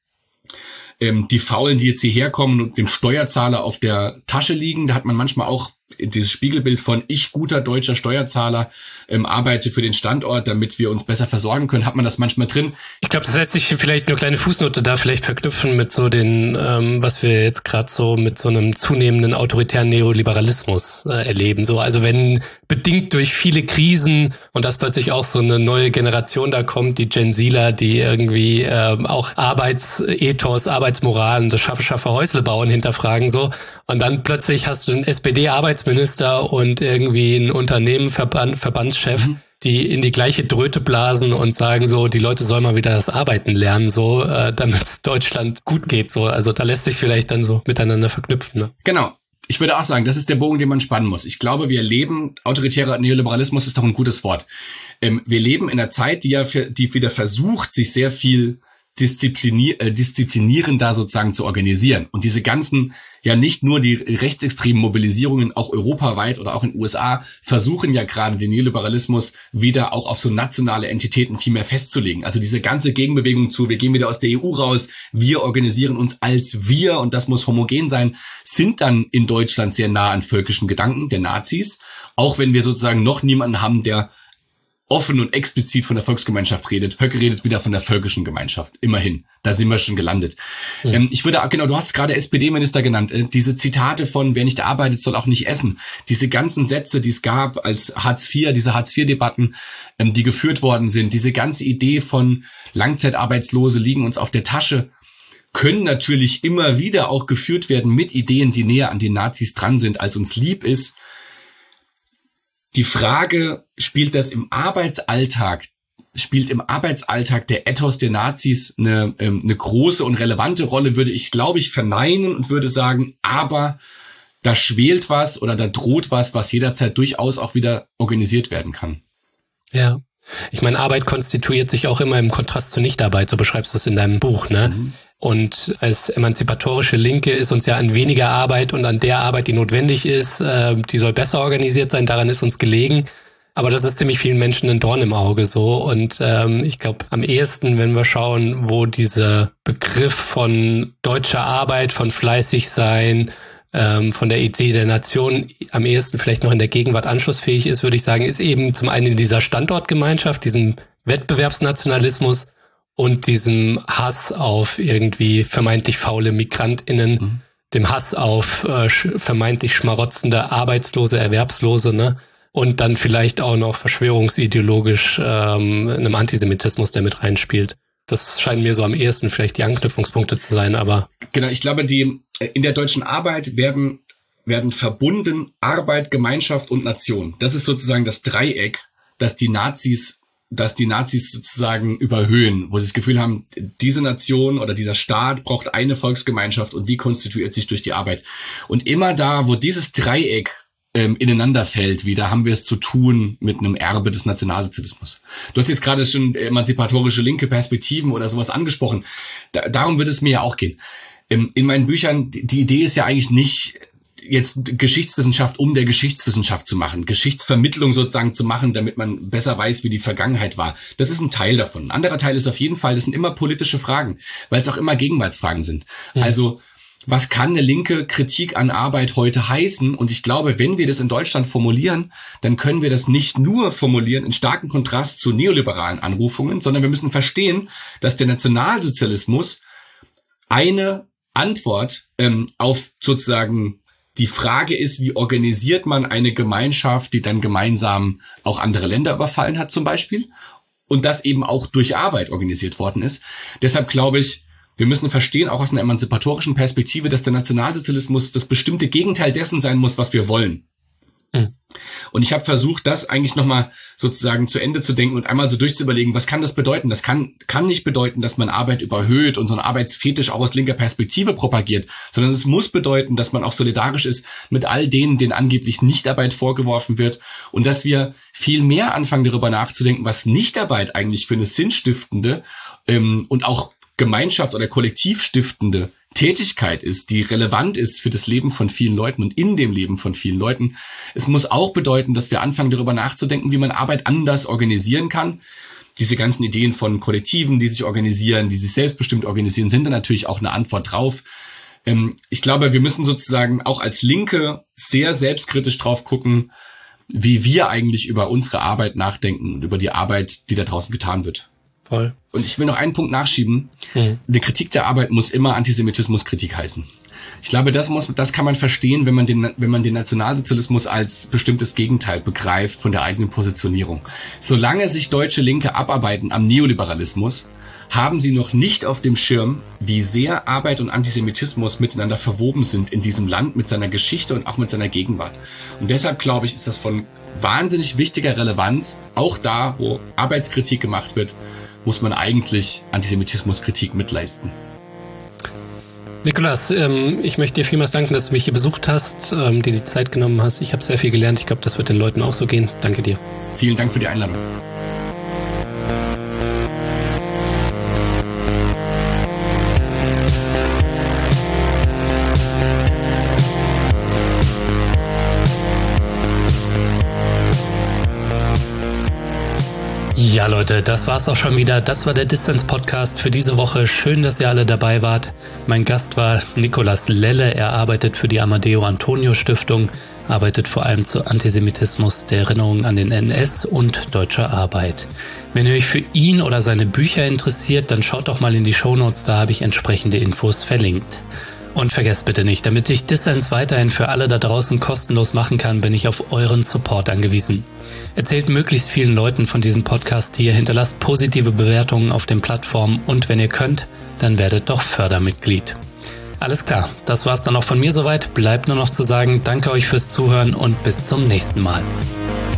die Faulen, die jetzt hierher kommen und dem Steuerzahler auf der Tasche liegen. Da hat man manchmal auch dieses Spiegelbild von ich, guter deutscher Steuerzahler, arbeite für den Standort, damit wir uns besser versorgen können, hat man das manchmal drin. Ich glaube, das lässt sich vielleicht eine kleine Fußnote da vielleicht verknüpfen mit so den, was wir jetzt gerade so mit so einem zunehmenden autoritären Neoliberalismus erleben. So, also wenn bedingt durch viele Krisen und dass plötzlich auch so eine neue Generation da kommt, die Gen Zler, die irgendwie auch Arbeitsethos, Arbeitsmoral und das schaffe Häusle bauen hinterfragen so. Und dann plötzlich hast du einen SPD-Arbeitsminister und irgendwie ein Unternehmen, Verbandschef, die in die gleiche Dröte blasen und sagen so, die Leute sollen mal wieder das Arbeiten lernen, so, damit es Deutschland gut geht, so. Also da lässt sich vielleicht dann so miteinander verknüpfen, ne? Genau. Ich würde auch sagen, das ist der Bogen, den man spannen muss. Ich glaube, wir leben, autoritärer Neoliberalismus ist doch ein gutes Wort. Wir leben in einer Zeit, die wieder versucht, sich sehr viel disziplinieren da sozusagen zu organisieren. Und diese ganzen, ja nicht nur die rechtsextremen Mobilisierungen, auch europaweit oder auch in den USA, versuchen ja gerade den Neoliberalismus wieder auch auf so nationale Entitäten viel mehr festzulegen. Also diese ganze Gegenbewegung zu, wir gehen wieder aus der EU raus, wir organisieren uns als wir und das muss homogen sein, sind dann in Deutschland sehr nah an völkischen Gedanken der Nazis. Auch wenn wir sozusagen noch niemanden haben, der offen und explizit von der Volksgemeinschaft redet. Höcke redet wieder von der völkischen Gemeinschaft. Immerhin. Da sind wir schon gelandet. Ja. Ich würde, genau, du hast gerade SPD-Minister genannt. Diese Zitate von, wer nicht arbeitet, soll auch nicht essen. Diese ganzen Sätze, die es gab als Hartz IV, diese Hartz IV-Debatten, die geführt worden sind. Diese ganze Idee von Langzeitarbeitslose liegen uns auf der Tasche, können natürlich immer wieder auch geführt werden mit Ideen, die näher an den Nazis dran sind, als uns lieb ist. Die Frage, spielt im Arbeitsalltag der Ethos der Nazis eine große und relevante Rolle, würde ich, glaube ich, verneinen und würde sagen, aber da schwelt was oder da droht was jederzeit durchaus auch wieder organisiert werden kann. Ja. Ich meine, Arbeit konstituiert sich auch immer im Kontrast zur Nichtarbeit, so beschreibst du es in deinem Buch, ne? Mhm. Und als emanzipatorische Linke ist uns ja an weniger Arbeit und an der Arbeit, die notwendig ist, die soll besser organisiert sein, daran ist uns gelegen. Aber das ist ziemlich vielen Menschen ein Dorn im Auge so. Und ich glaube, am ehesten, wenn wir schauen, wo dieser Begriff von deutscher Arbeit, von fleißig sein, von der Idee der Nation am ehesten vielleicht noch in der Gegenwart anschlussfähig ist, würde ich sagen, ist eben zum einen in dieser Standortgemeinschaft, diesem Wettbewerbsnationalismus und diesem Hass auf irgendwie vermeintlich faule MigrantInnen, dem Hass auf vermeintlich schmarotzende Arbeitslose, Erwerbslose, ne? Und dann vielleicht auch noch verschwörungsideologisch einem Antisemitismus, der mit reinspielt. Das scheinen mir so am ehesten vielleicht die Anknüpfungspunkte zu sein, aber... Genau, ich glaube, in der deutschen Arbeit werden verbunden Arbeit, Gemeinschaft und Nation. Das ist sozusagen das Dreieck, das die Nazis sozusagen überhöhen, wo sie das Gefühl haben, diese Nation oder dieser Staat braucht eine Volksgemeinschaft und die konstituiert sich durch die Arbeit. Und immer da, wo dieses Dreieck ineinander fällt, wieder haben wir es zu tun mit einem Erbe des Nationalsozialismus. Du hast jetzt gerade schon emanzipatorische linke Perspektiven oder sowas angesprochen. Darum würde es mir ja auch gehen. In meinen Büchern, die Idee ist ja eigentlich nicht, jetzt Geschichtswissenschaft der Geschichtswissenschaft zu machen, Geschichtsvermittlung sozusagen zu machen, damit man besser weiß, wie die Vergangenheit war. Das ist ein Teil davon. Ein anderer Teil ist auf jeden Fall, das sind immer politische Fragen, weil es auch immer Gegenwartsfragen sind. Mhm. Also, was kann eine linke Kritik an Arbeit heute heißen? Und ich glaube, wenn wir das in Deutschland formulieren, dann können wir das nicht nur formulieren in starkem Kontrast zu neoliberalen Anrufungen, sondern wir müssen verstehen, dass der Nationalsozialismus eine Antwort auf sozusagen die Frage ist, wie organisiert man eine Gemeinschaft, die dann gemeinsam auch andere Länder überfallen hat zum Beispiel und das eben auch durch Arbeit organisiert worden ist. Deshalb glaube ich, wir müssen verstehen, auch aus einer emanzipatorischen Perspektive, dass der Nationalsozialismus das bestimmte Gegenteil dessen sein muss, was wir wollen. Mhm. Und ich habe versucht, das eigentlich nochmal sozusagen zu Ende zu denken und einmal so durchzuüberlegen, was kann das bedeuten? Das kann nicht bedeuten, dass man Arbeit überhöht und so einen Arbeitsfetisch auch aus linker Perspektive propagiert, sondern es muss bedeuten, dass man auch solidarisch ist mit all denen angeblich Nichtarbeit vorgeworfen wird und dass wir viel mehr anfangen, darüber nachzudenken, was Nichtarbeit eigentlich für eine sinnstiftende und auch Gemeinschaft oder kollektivstiftende Tätigkeit ist, die relevant ist für das Leben von vielen Leuten und in dem Leben von vielen Leuten. Es muss auch bedeuten, dass wir anfangen, darüber nachzudenken, wie man Arbeit anders organisieren kann. Diese ganzen Ideen von Kollektiven, die sich organisieren, die sich selbstbestimmt organisieren, sind da natürlich auch eine Antwort drauf. Ich glaube, wir müssen sozusagen auch als Linke sehr selbstkritisch drauf gucken, wie wir eigentlich über unsere Arbeit nachdenken und über die Arbeit, die da draußen getan wird. Voll. Und ich will noch einen Punkt nachschieben. Die Kritik der Arbeit muss immer Antisemitismuskritik heißen. Ich glaube, das kann man verstehen, wenn man den Nationalsozialismus als bestimmtes Gegenteil begreift von der eigenen Positionierung. Solange sich deutsche Linke abarbeiten am Neoliberalismus, haben sie noch nicht auf dem Schirm, wie sehr Arbeit und Antisemitismus miteinander verwoben sind in diesem Land, mit seiner Geschichte und auch mit seiner Gegenwart. Und deshalb, glaube ich, ist das von wahnsinnig wichtiger Relevanz, auch da, wo Arbeitskritik gemacht wird, muss man eigentlich Antisemitismuskritik mitleisten. Nikolas, ich möchte dir vielmals danken, dass du mich hier besucht hast, dir die Zeit genommen hast. Ich habe sehr viel gelernt. Ich glaube, das wird den Leuten auch so gehen. Danke dir. Vielen Dank für die Einladung. Ja, Leute, das war's auch schon wieder. Das war der Distanz-Podcast für diese Woche. Schön, dass ihr alle dabei wart. Mein Gast war Nikolas Lelle. Er arbeitet für die Amadeo Antonio Stiftung, arbeitet vor allem zu Antisemitismus, der Erinnerung an den NS und deutscher Arbeit. Wenn ihr euch für ihn oder seine Bücher interessiert, dann schaut doch mal in die Shownotes, da habe ich entsprechende Infos verlinkt. Und vergesst bitte nicht, damit ich Dissens weiterhin für alle da draußen kostenlos machen kann, bin ich auf euren Support angewiesen. Erzählt möglichst vielen Leuten von diesem Podcast hier, hinterlasst positive Bewertungen auf den Plattformen und wenn ihr könnt, dann werdet doch Fördermitglied. Alles klar, das war's dann auch von mir soweit. Bleibt nur noch zu sagen, danke euch fürs Zuhören und bis zum nächsten Mal.